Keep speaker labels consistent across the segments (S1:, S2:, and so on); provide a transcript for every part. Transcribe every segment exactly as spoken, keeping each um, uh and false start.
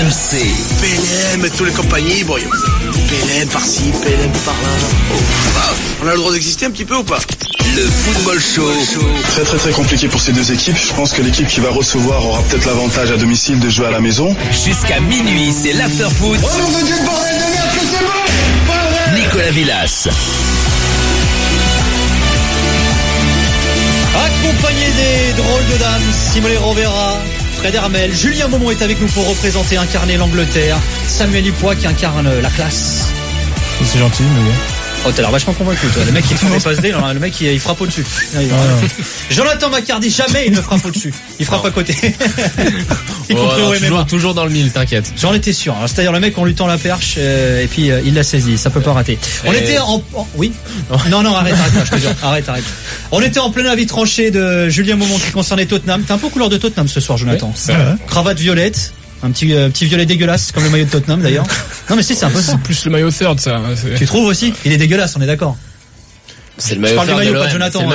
S1: M C.
S2: P L M, tous les compagnies, bon, P L M par-ci, P L M par-là. Oh, bah, on a le droit d'exister un petit peu ou pas?
S1: Le Football Show.
S3: Très très très compliqué pour ces deux équipes. Je pense que l'équipe qui va recevoir aura peut-être l'avantage à domicile de jouer à la maison.
S1: Jusqu'à minuit, c'est l'after-foot.
S4: Oh non, de Dieu, bordel de merde, que c'est bon! Pas vrai!
S1: Nicolas Villas.
S5: Accompagné des drôles de dames, Simone Rovera, Fred Hermel, Julien Beaumont est avec nous pour représenter, incarner l'Angleterre, Samuel Dupois qui incarne la classe.
S6: C'est gentil, mais...
S5: Oh, t'as l'air vachement convaincu, toi. Le mec qui fait les passes D, le mec il, il frappe au-dessus. Ah, il Jonathan Macardy, jamais il ne frappe au-dessus. Il frappe non. à côté.
S7: Il oh, alors, toujours, toujours dans le mille, t'inquiète.
S5: J'en étais sûr. Alors, c'est-à-dire le mec, on lui tend la perche euh, et puis euh, il l'a saisi. Ça peut pas rater. On et... était en, en... Oui. Non, non, arrête, arrête, je te jure. Arrête, arrête. On était en plein avis tranché de Julien Beaumont qui concernait Tottenham. T'es un peu couleur de Tottenham ce soir, Jonathan. Oui, cravate violette. Un petit, euh, petit violet dégueulasse, comme le maillot de Tottenham d'ailleurs. Non mais si, c'est un peu ça.
S7: C'est plus le maillot third, ça. C'est...
S5: Tu trouves aussi? Il est dégueulasse, on est d'accord.
S7: C'est le maillot third. Je parle du maillot, pas de Jonathan.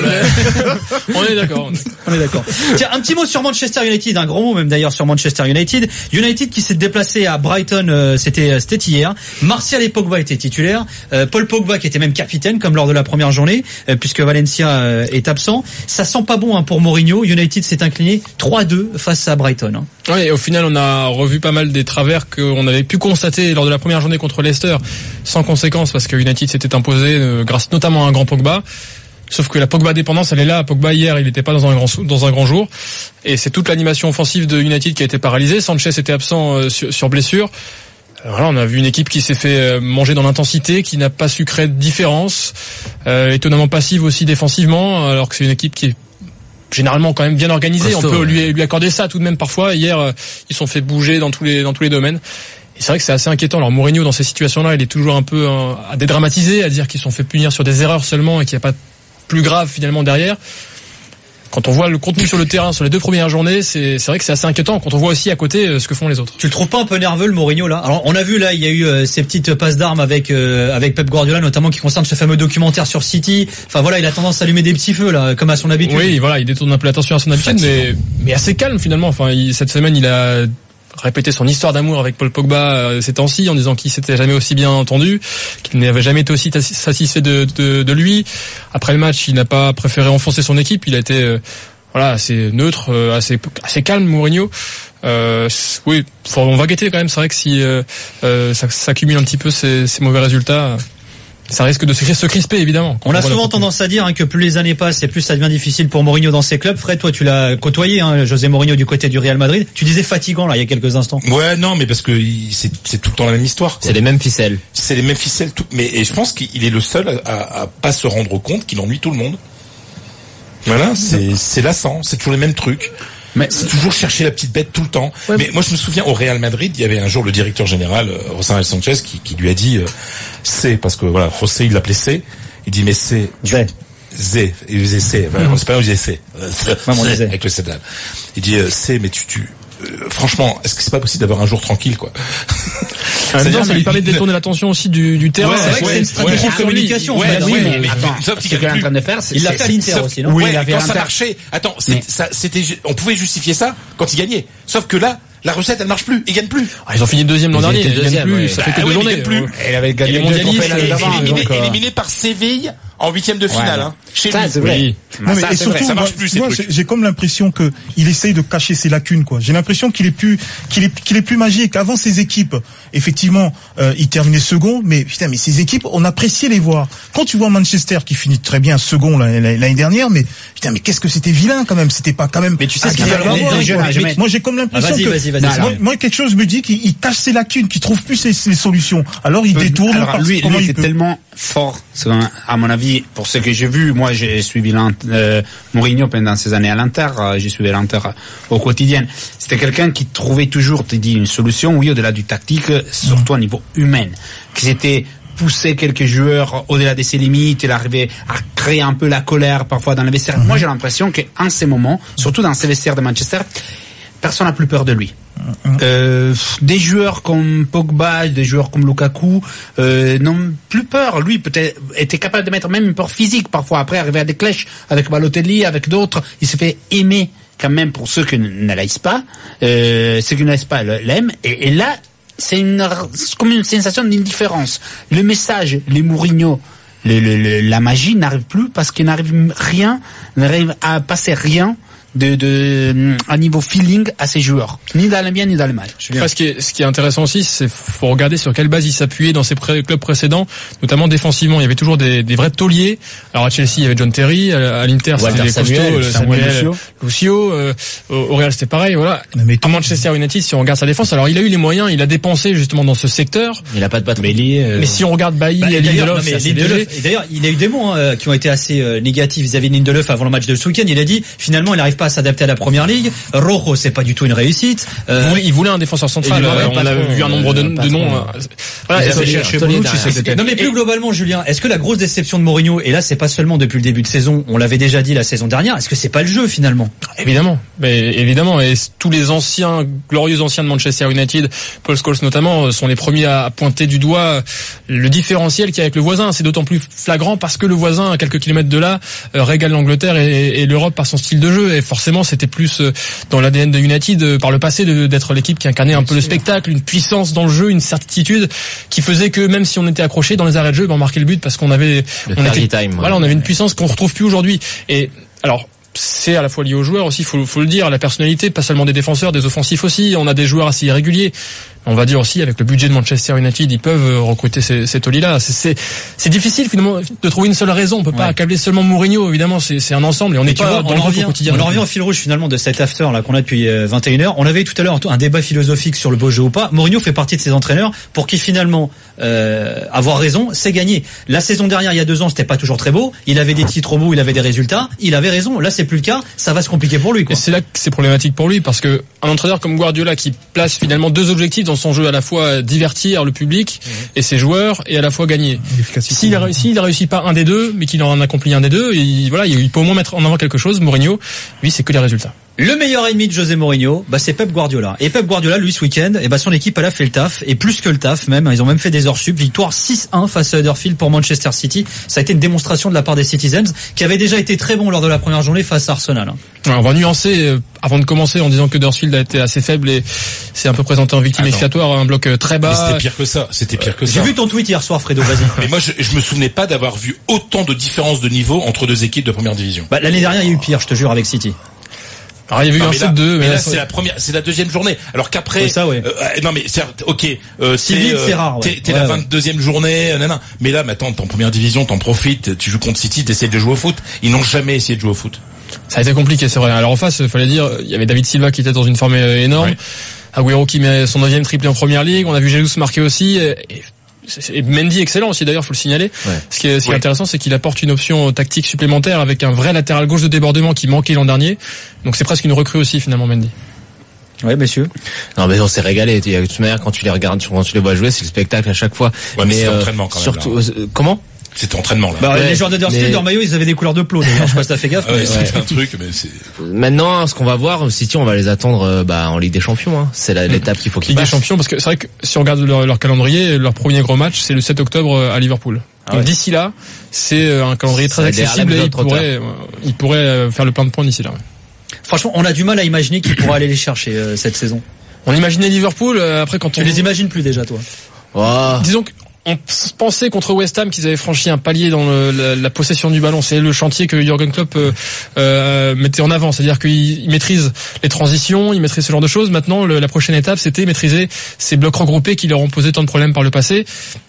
S7: On est d'accord.
S5: On est d'accord. Tiens, un petit mot sur Manchester United, un gros mot même d'ailleurs sur Manchester United. United qui s'est déplacé à Brighton, euh, c'était, c'était hier. Martial et Pogba étaient titulaires. Euh, Paul Pogba qui était même capitaine, comme lors de la première journée, euh, puisque Valencia euh, est absent. Ça sent pas bon hein, pour Mourinho. United s'est incliné trois deux face à Brighton. Hein.
S7: Oui, et au final, on a revu pas mal des travers qu'on avait pu constater lors de la première journée contre Leicester, sans conséquence, parce que United s'était imposé euh, grâce notamment à un grand Pogba. Sauf que la Pogba dépendance, elle est là. Pogba hier, il n'était pas dans un grand dans un grand jour, et c'est toute l'animation offensive de United qui a été paralysée. Sanchez était absent euh, sur, sur blessure. Alors là, on a vu une équipe qui s'est fait manger dans l'intensité, qui n'a pas su créer de différence, euh, étonnamment passive aussi défensivement, alors que c'est une équipe qui est généralement quand même bien organisée. Costaud, on peut ouais. lui, lui accorder ça tout de même parfois. Hier, euh, ils sont fait bouger dans tous les dans tous les domaines. Et c'est vrai que c'est assez inquiétant. Alors Mourinho, dans ces situations-là, il est toujours un peu euh, à dédramatiser, à dire qu'ils sont fait punir sur des erreurs seulement et qu'il n'y a pas plus grave finalement derrière. Quand on voit le contenu sur le terrain sur les deux premières journées, c'est, c'est vrai que c'est assez inquiétant. Quand on voit aussi à côté euh, ce que font les autres.
S5: Tu le trouves pas un peu nerveux le Mourinho là? Alors on a vu là, il y a eu euh, ces petites passes d'armes avec euh, avec Pep Guardiola, notamment qui concerne ce fameux documentaire sur City. Enfin voilà, il a tendance à allumer des petits feux là, comme à son habitude.
S7: Oui, voilà, il détourne un peu l'attention à son habitude, mais mais assez calme finalement. Enfin, il, cette semaine, il a répété son histoire d'amour avec Paul Pogba euh, ces temps-ci, en disant qu'il s'était jamais aussi bien entendu, qu'il n'avait jamais été aussi satisfait de, de, de lui. Après le match, il n'a pas préféré enfoncer son équipe. Il a été euh, voilà, assez neutre, euh, assez assez calme, Mourinho. Euh, oui, faut, on va guetter quand même. C'est vrai que si euh, euh, ça s'accumule un petit peu ces, ces mauvais résultats, ça risque de se crisper évidemment.
S5: On a souvent tendance à dire hein, que plus les années passent et plus ça devient difficile pour Mourinho dans ses clubs. Fred, toi tu l'as côtoyé, hein, José Mourinho du côté du Real Madrid. Tu disais fatigant là il y a quelques instants.
S8: Ouais, non, mais parce que c'est, c'est tout le temps la même histoire. Quoi.
S9: C'est les mêmes ficelles.
S8: C'est les mêmes ficelles. Tout, mais et je pense qu'il est le seul à, à, à pas se rendre compte qu'il ennuie tout le monde. Voilà, c'est c'est lassant, c'est toujours les mêmes trucs. Mais c'est toujours chercher la petite bête tout le temps. Ouais, mais moi je me souviens au Real Madrid, il y avait un jour le directeur général euh, José Sanchez qui, qui lui a dit euh, c'est parce que voilà, José il l'appelait C, il dit mais c'est
S5: Zé.
S8: Zé, il disait C, enfin, c'est pas il disait C. Avec le C. Il dit euh, C mais tu tu euh, franchement, est-ce que c'est pas possible d'avoir un jour tranquille quoi?
S7: C'est-à-dire, ça lui permet de détourner l'attention aussi du, du terrain.
S5: Ouais, c'est vrai que c'est une stratégie ouais, de communication.
S8: Ouais,
S9: oui,
S8: ouais,
S9: mais, mais attends, sauf qu'il est en train de faire, c'est,
S5: il l'a fait à l'Inter aussi, non?
S8: Oui, ouais, quand ça marchait. Attends, c'est, ça, c'était, on pouvait justifier ça quand il gagnait. Sauf que là, la recette, elle marche plus. Ils gagnent plus.
S7: Ah, ils ont fini deuxième l'an dernier. Ils gagnent plus. Ouais. Ça fait que deux journées.
S8: Plus.
S9: Elle avait gagné le trophée l'année d'avant.
S8: Éliminé, éliminé par Séville en huitième de finale, ouais, hein. Chez
S9: ça,
S8: lui.
S9: C'est vrai.
S8: Oui.
S6: Non, mais
S8: ça,
S6: et surtout,
S8: vrai. Ça marche plus, ces
S6: moi,
S8: trucs.
S6: J'ai, j'ai comme l'impression que il essaye de cacher ses lacunes, quoi. J'ai l'impression qu'il est plus, qu'il est, qu'il est plus magique. Avant ses équipes, effectivement, euh, il terminait second, mais putain, mais ces équipes, on appréciait les voir. Quand tu vois Manchester qui finit très bien second l'année dernière, mais putain, mais qu'est-ce que c'était vilain quand même. C'était pas quand même.
S5: Mais tu sais ce qu'il y a.
S6: Moi, j'ai comme l'impression
S5: ah, vas-y,
S6: que
S5: vas-y, vas-y,
S6: moi, moi, quelque chose me dit qu'il il cache ses lacunes, qu'il trouve plus ses, ses solutions. Alors il détourne.
S9: Alors, lui, lui il était tellement fort, à mon avis, pour ce que j'ai vu. Moi, j'ai suivi euh, Mourinho pendant ces années à l'Inter. Euh, j'ai suivi l'Inter au quotidien. C'était quelqu'un qui trouvait toujours, te dit, une solution, oui, au-delà du tactique, surtout au niveau humain. Qui s'était poussé quelques joueurs au-delà de ses limites. Il arrivait à créer un peu la colère parfois dans les vestiaires. Mm-hmm. Moi, j'ai l'impression qu'en ces moments, surtout dans ces vestiaires de Manchester, personne n'a plus peur de lui. Euh, des joueurs comme Pogba, des joueurs comme Lukaku euh, n'ont plus peur. Lui peut-être était capable de mettre même une peur physique parfois. Après arriver à des clashs avec Balotelli, avec d'autres, il s'est fait aimer quand même pour ceux qui ne l'aiment pas, euh, ceux qui ne l'aiment pas l'aiment. Et, et là, c'est une, c'est comme une sensation d'indifférence. Le message, les Mourinho, le, le, le, la magie n'arrive plus parce qu'il n'arrive rien, n'arrive à passer rien de, de, à niveau feeling à ces joueurs. Ni dans le bien, ni dans le mal.
S7: Enfin, ce qui est, ce qui est intéressant aussi, c'est faut regarder sur quelle base il s'appuyait dans ses pré- clubs précédents, notamment défensivement. Il y avait toujours des, des vrais tauliers. Alors à Chelsea, il y avait John Terry, à, à l'Inter, c'était des costauds, Samuel, Samuel Lucio. Lucio euh, au Real, c'était pareil, voilà. Mais à Manchester United, si on regarde sa défense, alors il a eu les moyens, il a dépensé justement dans ce secteur.
S10: Il a pas de patron.
S7: Mais, euh... mais si on regarde Bailly, bah, Lindelof, c'est assez léger.
S5: Et d'ailleurs, il a eu des mots hein, qui ont été assez euh, négatifs vis-à-vis de Lindelof avant le match de ce week-end. Il a dit, finalement, il n'arrive pas à s'adapter à la première ligue. Rojo, c'est pas du tout une réussite.
S7: Euh, il voulait un défenseur central. Euh, on a vu un nombre de, de noms. Euh,
S5: voilà, il cherché non mais plus globalement, Julien, est-ce que la grosse déception de Mourinho, et là c'est pas seulement depuis le début de saison, on l'avait déjà dit la saison dernière, est-ce que c'est pas le jeu finalement?
S7: Évidemment, mais évidemment, et tous les anciens, glorieux anciens de Manchester United, Paul Scholes notamment, sont les premiers à pointer du doigt le différentiel qu'il y a avec le voisin. C'est d'autant plus flagrant parce que le voisin, à quelques kilomètres de là, régale l'Angleterre et, et l'Europe par son style de jeu. Et forcément, c'était plus dans l'A D N de United par le passé de, d'être l'équipe qui incarnait un peu le spectacle, une puissance dans le jeu, une certitude qui faisait que même si on était accroché dans les arrêts de jeu, ben on marquait le but parce qu'on avait,
S10: le
S7: on était,
S10: time,
S7: voilà, on avait une puissance qu'on retrouve plus aujourd'hui. Et alors, c'est à la fois lié aux joueurs aussi, faut, faut le dire, la personnalité, pas seulement des défenseurs, des offensifs aussi. On a des joueurs assez irréguliers. On va dire aussi, avec le budget de Manchester United, ils peuvent recruter ces, ces tauliers-là. C'est, c'est, c'est difficile finalement de trouver une seule raison. On peut pas ouais. accabler seulement Mourinho, évidemment. C'est, c'est un ensemble et on n'est pas dans
S5: on
S7: le
S5: en revient,
S7: au quotidien.
S5: On en revient au fil rouge finalement de cet after là qu'on a depuis vingt et une heures. On avait tout à l'heure un débat philosophique sur le beau jeu ou pas. Mourinho fait partie de ces entraîneurs pour qui finalement euh, avoir raison, c'est gagner. La saison dernière, il y a deux ans, c'était pas toujours très beau. Il avait des titres au bout, il avait des résultats. Il avait raison. Là, c'est plus le cas. Ça va se compliquer pour lui. Quoi.
S7: Et c'est là que c'est problématique pour lui parce que un entraîneur comme Guardiola qui place finalement deux objectifs dans son jeu, à la fois divertir le public mmh. et ses joueurs et à la fois gagner. S'il a réussi, il a réussi pas un des deux, mais qu'il en a accompli un des deux, et voilà, il peut au moins mettre en avant quelque chose. Mourinho, lui, c'est que les résultats.
S5: Le meilleur ennemi de José Mourinho, bah c'est Pep Guardiola. Et Pep Guardiola, lui, ce week-end, et bah son équipe, elle a fait le taf, et plus que le taf même. Ils ont même fait des heures sup. Victoire six un face à Huddersfield pour Manchester City. Ça a été une démonstration de la part des Citizens, qui avait déjà été très bon lors de la première journée face à Arsenal.
S7: Alors, on va nuancer euh, avant de commencer en disant que Huddersfield a été assez faible et c'est un peu présenté en victime expiatoire, un bloc très bas.
S8: Mais c'était pire que ça. C'était pire que ça.
S5: J'ai vu ton tweet hier soir, Fredo. Vas-y.
S8: Mais moi, je, je me souvenais pas d'avoir vu autant de différences de niveau entre deux équipes de première division.
S5: Bah, l'année dernière, il y a eu pire, je te jure, avec City.
S7: Alors il y avait eu
S8: non,
S7: un sept deux,
S8: mais,
S7: mais
S8: là,
S7: là
S8: c'est la première, c'est la deuxième journée. Alors qu'après,
S5: oui, ça, ouais.
S8: euh, non mais c'est, ok, euh,
S5: c'est, vite, c'est rare. Ouais.
S8: T'es, t'es
S5: ouais,
S8: la
S5: ouais.
S8: vingt-deuxième journée, euh, nan, nan. Mais là, maintenant, t'es en première division, t'en profites, tu joues contre City, t'essaies de jouer au foot. Ils n'ont jamais essayé de jouer au foot.
S7: Ça a été compliqué, c'est vrai. Alors en face, il fallait dire, il y avait David Silva qui était dans une forme énorme, ouais. Agüero qui met son neuvième triplé en première ligue. On a vu Jesus marquer aussi. Et, et Mendy excellent aussi d'ailleurs, faut le signaler. Ouais. Ce qui est, ce qui est ouais. intéressant, c'est qu'il apporte une option tactique supplémentaire avec un vrai latéral gauche de débordement qui manquait l'an dernier. Donc c'est presque une recrue aussi finalement, Mendy.
S5: Ouais, messieurs.
S10: Non, mais on s'est régalé. De toute manière, quand tu les regardes, quand tu les vois jouer, c'est le spectacle à chaque fois.
S8: Ouais, mais, mais c'est euh, l'entraînement quand même.
S10: Surtout,
S8: là.
S10: Euh, comment?
S8: C'était entraînement là.
S5: Bah,
S10: ouais,
S5: les joueurs de Huddersfield, leur maillot, ils avaient des couleurs de plomb. D'ailleurs, je sais pas si t'as fait gaffe.
S8: Ah ouais,
S5: mais
S8: c'est
S5: ouais.
S8: un truc, mais c'est.
S10: Maintenant, ce qu'on va voir, City, on va les attendre, bah, en Ligue des Champions, hein. C'est la, l'étape qu'il faut qu'ils
S7: Ligue
S10: passent.
S7: des Champions, parce que c'est vrai que si on regarde leur, leur calendrier, leur premier gros match, c'est le sept octobre à Liverpool. Ah Donc ouais. d'ici là, c'est un calendrier très accessible et ils pourraient, ils pourraient faire le plein de points d'ici là.
S5: Franchement, on a du mal à imaginer qu'ils pourraient aller les chercher euh, cette saison.
S7: On imaginait Liverpool, euh, après quand
S5: tu
S7: on...
S5: les imagines plus déjà, toi.
S10: Oh.
S7: Disons que on pensait contre West Ham qu'ils avaient franchi un palier dans le, la, la possession du ballon. C'est le chantier que Jürgen Klopp euh, euh, mettait en avant. C'est-à-dire qu'il il maîtrise les transitions, il maîtrise ce genre de choses. Maintenant, le, la prochaine étape, c'était maîtriser ces blocs regroupés qui leur ont posé tant de problèmes par le passé.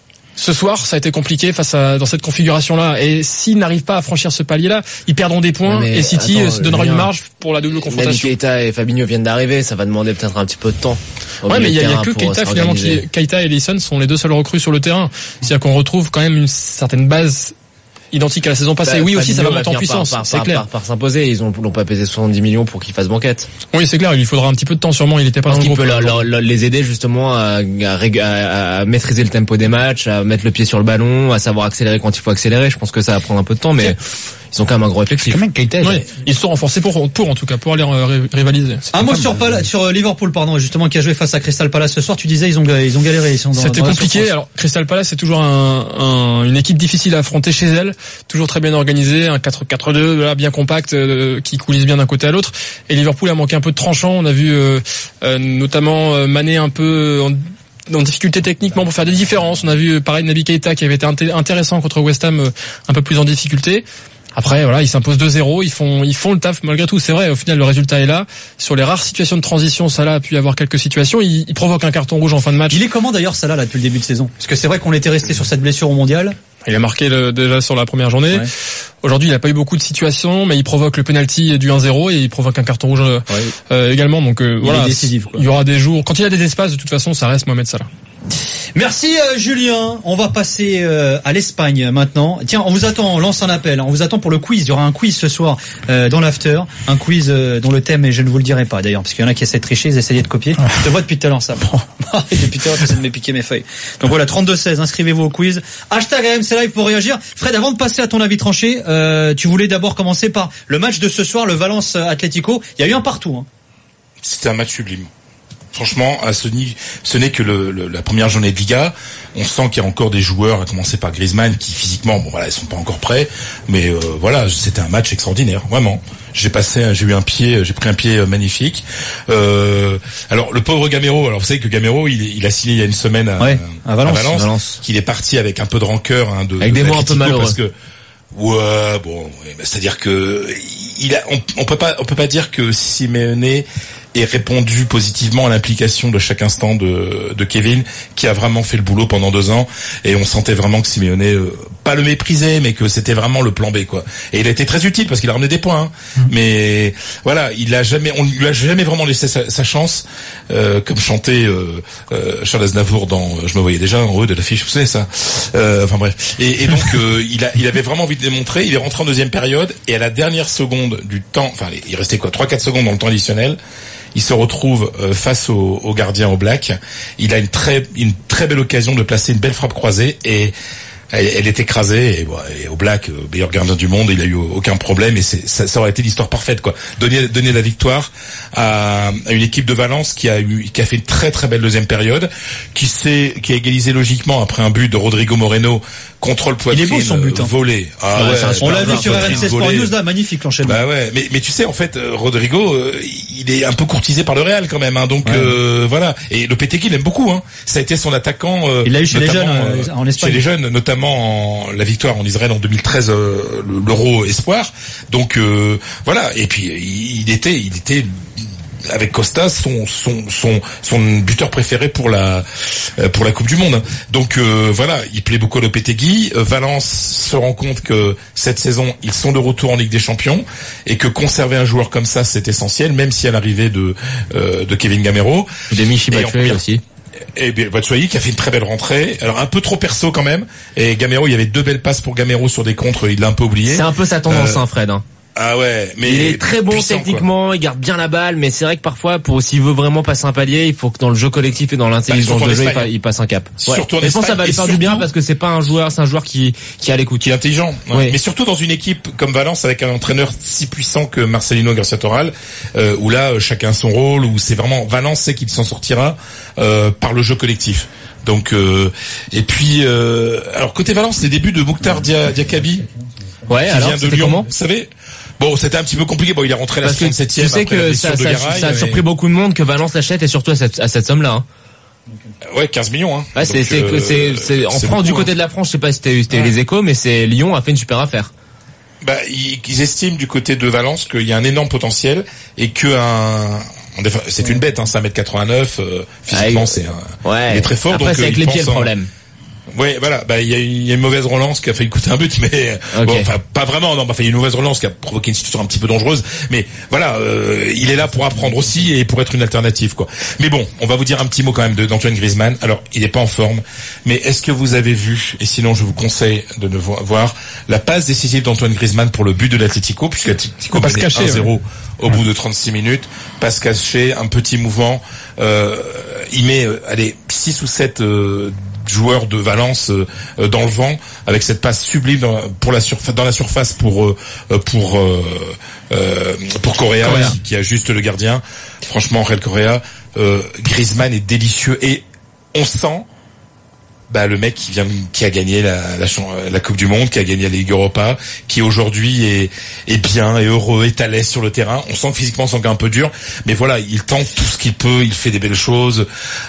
S7: Ce soir, ça a été compliqué face à dans cette configuration-là. Et s'ils n'arrivent pas à franchir ce palier-là, ils perdront des points
S10: mais
S7: et City
S10: attends,
S7: se donnera
S10: rien.
S7: une marge pour la double confrontation.
S10: Keita et Fabinho viennent d'arriver, ça va demander peut-être un petit peu de temps.
S7: Ouais, mais il y, y a que Keita finalement qui, Keita et Alisson sont les deux seuls recrues sur le terrain. C'est-à-dire qu'on retrouve quand même une certaine base identique à la saison passée. Bah, oui, Fabinho aussi, ça va monter en puissance.
S10: Par, par,
S7: c'est
S10: par,
S7: clair.
S10: Par, par, par s'imposer, ils ont, l'ont pas pesé soixante-dix millions pour qu'ils fassent banquette.
S7: Oui, c'est clair. Il lui faudra un petit peu de temps, sûrement. Il était pas dans le groupe.
S10: Peut leur, leur, leur, les aider justement à, à, à, à maîtriser le tempo des matchs, à mettre le pied sur le ballon, à savoir accélérer quand il faut accélérer. Je pense que ça va prendre un peu de temps, mais ils ont quand même un gros effectif.
S9: Quand même, Keita,
S7: Oui, ils se sont renforcés pour, pour en tout cas, pour aller euh, rivaliser.
S5: Un mot sur Pal- sur Liverpool, pardon, justement, qui a joué face à Crystal Palace ce soir. Tu disais, ils ont, ils ont galéré. Ils sont dans,
S7: C'était
S5: dans
S7: compliqué. Alors, Crystal Palace, c'est toujours un, un, une équipe difficile à affronter chez elle. Toujours très bien organisée. Un quatre quatre deux, là, bien compact, euh, qui coulisse bien d'un côté à l'autre. Et Liverpool a manqué un peu de tranchant. On a vu, euh, euh, notamment, euh, Mané un peu en, en difficulté techniquement pour faire des différences. On a vu, pareil, Naby Keita qui avait été inté- intéressant contre West Ham, euh, un peu plus en difficulté. Après, voilà, ils s'imposent deux zéro, ils font, ils font le taf malgré tout. C'est vrai, au final, le résultat est là. Sur les rares situations de transition, Salah a pu avoir quelques situations. Il, il provoque un carton rouge en fin de match.
S5: Il est comment d'ailleurs, Salah, là, depuis le début de saison? Parce que c'est vrai qu'on était resté sur cette blessure au mondial.
S7: Il a marqué le, déjà sur la première journée. Ouais. Aujourd'hui, il n'a pas eu beaucoup de situations, mais il provoque le penalty du un zéro et il provoque un carton rouge ouais. euh, également. Donc euh,
S5: il
S7: voilà,
S5: est décisif, quoi.
S7: Il y aura des jours. Quand il y a des espaces, de toute façon, ça reste Mohamed Salah.
S5: Merci euh, Julien. On va passer euh, à l'Espagne maintenant. Tiens, on vous attend, on lance un appel. On vous attend pour le quiz. Il y aura un quiz ce soir euh, dans l'after. Un quiz euh, dont le thème est, je ne vous le dirai pas d'ailleurs, parce qu'il y en a qui essaient de tricher, ils essayaient de copier. Je te vois depuis tout à l'heure, ça. Bon. Depuis tout à l'heure, tu essaies de me piquer mes feuilles. Donc voilà, trente-deux seize, inscrivez-vous au quiz. Hashtag A M C Live pour réagir. Fred, avant de passer à ton avis tranché, euh, tu voulais d'abord commencer par le match de ce soir, le Valence Atlético. Il y a eu un partout. Hein.
S8: C'était un match sublime. Franchement, à ce, ni- ce n'est que le, le, la première journée de Liga. On sent qu'il y a encore des joueurs, à commencer par Griezmann, qui physiquement, bon voilà, ils sont pas encore prêts, mais euh, voilà, c'était un match extraordinaire, vraiment. J'ai passé, j'ai eu un pied, j'ai pris un pied magnifique. Euh, alors le pauvre Gamero, alors vous savez que Gamero, il, il a signé il y a une semaine à,
S5: ouais, à Valence,
S8: à Valence,
S10: Valence.
S8: qu'il est parti avec un peu de rancœur, hein, de,
S10: avec
S8: de
S10: des mots un peu malheureux.
S8: Parce que ouais, bon, ouais, c'est-à-dire que il a, on, on peut pas, on peut pas dire que Simeone ait répondu positivement à l'implication de chaque instant de, de Kevin, qui a vraiment fait le boulot pendant deux ans, et on sentait vraiment que Simeone euh, pas le méprisait, mais que c'était vraiment le plan B, quoi. Et il a été très utile parce qu'il a ramené des points, hein. Mmh. Mais voilà, il a jamais, on lui a jamais vraiment laissé sa, sa chance, euh, comme chantait euh, euh, Charles Aznavour dans, je me voyais déjà en haut de l'affiche, vous savez ça. Euh, enfin bref. Et, et donc euh, il a, il avait vraiment envie de démontrer. Il est rentré en deuxième période et à la dernière seconde du temps, enfin il restait quoi, trois quatre secondes dans le temps additionnel. Il se retrouve euh, face au, au gardien au black. Il a une très une très belle occasion de placer une belle frappe croisée et elle, elle est écrasée. Et, bon, et au black, euh, meilleur gardien du monde, il a eu aucun problème et c'est, ça, ça aurait été l'histoire parfaite, quoi. Donner donner la victoire à, à une équipe de Valence qui a eu qui a fait une très très belle deuxième période, qui s'est qui a égalisé logiquement après un but de Rodrigo Moreno. Contrôle poitrine, il est beau son but, hein. Volé. Ah ouais, ouais,
S5: on l'a vu sur R M C Sport News là, magnifique l'enchaînement.
S8: Bah ouais, mais mais tu sais en fait Rodrigo euh, il est un peu courtisé par le Real quand même, hein, donc ouais. euh, voilà. Et Lopetegui il aime beaucoup, hein. Ça a été son attaquant. Euh,
S5: il l'a eu chez les jeunes euh, en Espagne.
S8: Chez les jeunes, notamment en, la victoire en Israël en deux mille treize, euh, l'Euro Espoir. Donc euh, voilà. Et puis il était, il était. avec Costa son son son son buteur préféré pour la pour la Coupe du Monde. Donc euh, voilà, il plaît beaucoup à Lopetegui. Euh, Valence se rend compte que cette saison ils sont de retour en Ligue des Champions et que conserver un joueur comme ça c'est essentiel, même si à l'arrivée de euh, de Kevin Gamero,
S10: de Michy Batshuayi aussi.
S8: Et Batshuayi qui a fait une très belle rentrée. Alors un peu trop perso quand même. Et Gamero, il y avait deux belles passes pour Gamero sur des contres, il l'a un peu oublié.
S10: C'est un peu sa tendance, euh, hein, Fred. Hein.
S8: Ah ouais, mais
S10: il est très bon puissant, techniquement, quoi. Il garde bien la balle, mais c'est vrai que parfois, pour s'il veut vraiment passer un palier, il faut que dans le jeu collectif et dans l'intelligence bah, de jeu, il, il passe un cap. Ouais.
S8: Surtout en
S10: mais je pense que ça va lui faire
S8: surtout,
S10: du bien parce que c'est pas un joueur, c'est un joueur qui qui a l'écoute,
S8: qui est intelligent. Ouais.
S10: Oui.
S8: Mais surtout dans une équipe comme Valence avec un entraîneur si puissant que Marcelino Garcia Toral, euh, où là chacun son rôle, où c'est vraiment Valence sait qu'il s'en sortira euh, par le jeu collectif. Donc euh, et puis euh, alors côté Valence, les débuts de Mouktar Dia, Diakabi,
S10: ouais,
S8: qui
S10: alors,
S8: vient de Lyon,
S10: comment
S8: vous savez. Bon, c'était un petit peu compliqué. Bon, il est rentré à la soixante-septième.
S10: Tu sais que ça, ça, Garay, ça a mais... surpris beaucoup de monde que Valence l'achète et surtout à cette, à cette somme-là. Hein.
S8: Ouais, quinze millions. Hein.
S10: Ouais, c'est, c'est, euh, c'est, c'est, en France, beaucoup, du côté hein. de la France, je sais pas si c'était, c'était ouais. les échos, mais c'est Lyon a fait une super affaire.
S8: Bah, ils, ils estiment du côté de Valence qu'il y a un énorme potentiel et que un, c'est une bête, hein, c'est un mètre quatre-vingt-neuf, euh, physiquement, ah, c'est un,
S10: ouais.
S8: il est très fort.
S10: Après,
S8: donc,
S10: c'est avec les pieds le problème.
S8: Oui, voilà. Bah, il y a, y a une mauvaise relance qui a failli coûter un but, mais okay. bon, enfin, pas vraiment. Non, bah, il y a une mauvaise relance qui a provoqué une situation un petit peu dangereuse. Mais voilà, euh, il est là pour apprendre aussi et pour être une alternative, quoi. Mais bon, on va vous dire un petit mot quand même de, d'Antoine Griezmann. Alors, il n'est pas en forme, mais est-ce que vous avez vu, et sinon je vous conseille de ne voir la passe décisive d'Antoine Griezmann pour le but de l'Atlético, puisque l'Atlético menait un zéro ouais. au bout de trente-six minutes. Passe cachée, un petit mouvement. Euh, il met, euh, allez, six ou sept. Euh, joueur de Valence euh, dans le vent avec cette passe sublime dans, pour la surface dans la surface pour euh, pour euh, euh, pour Correa, Correa. Qui, qui ajuste le gardien. Franchement, Angel Correa, euh, Griezmann est délicieux et on sent bah le mec qui vient qui a gagné la, la la Coupe du Monde, qui a gagné la Ligue Europa, qui aujourd'hui est est bien et heureux, est à l'aise sur le terrain. On sent que physiquement c'est encore un peu dur, mais voilà, il tente tout ce qu'il peut, il fait des belles choses.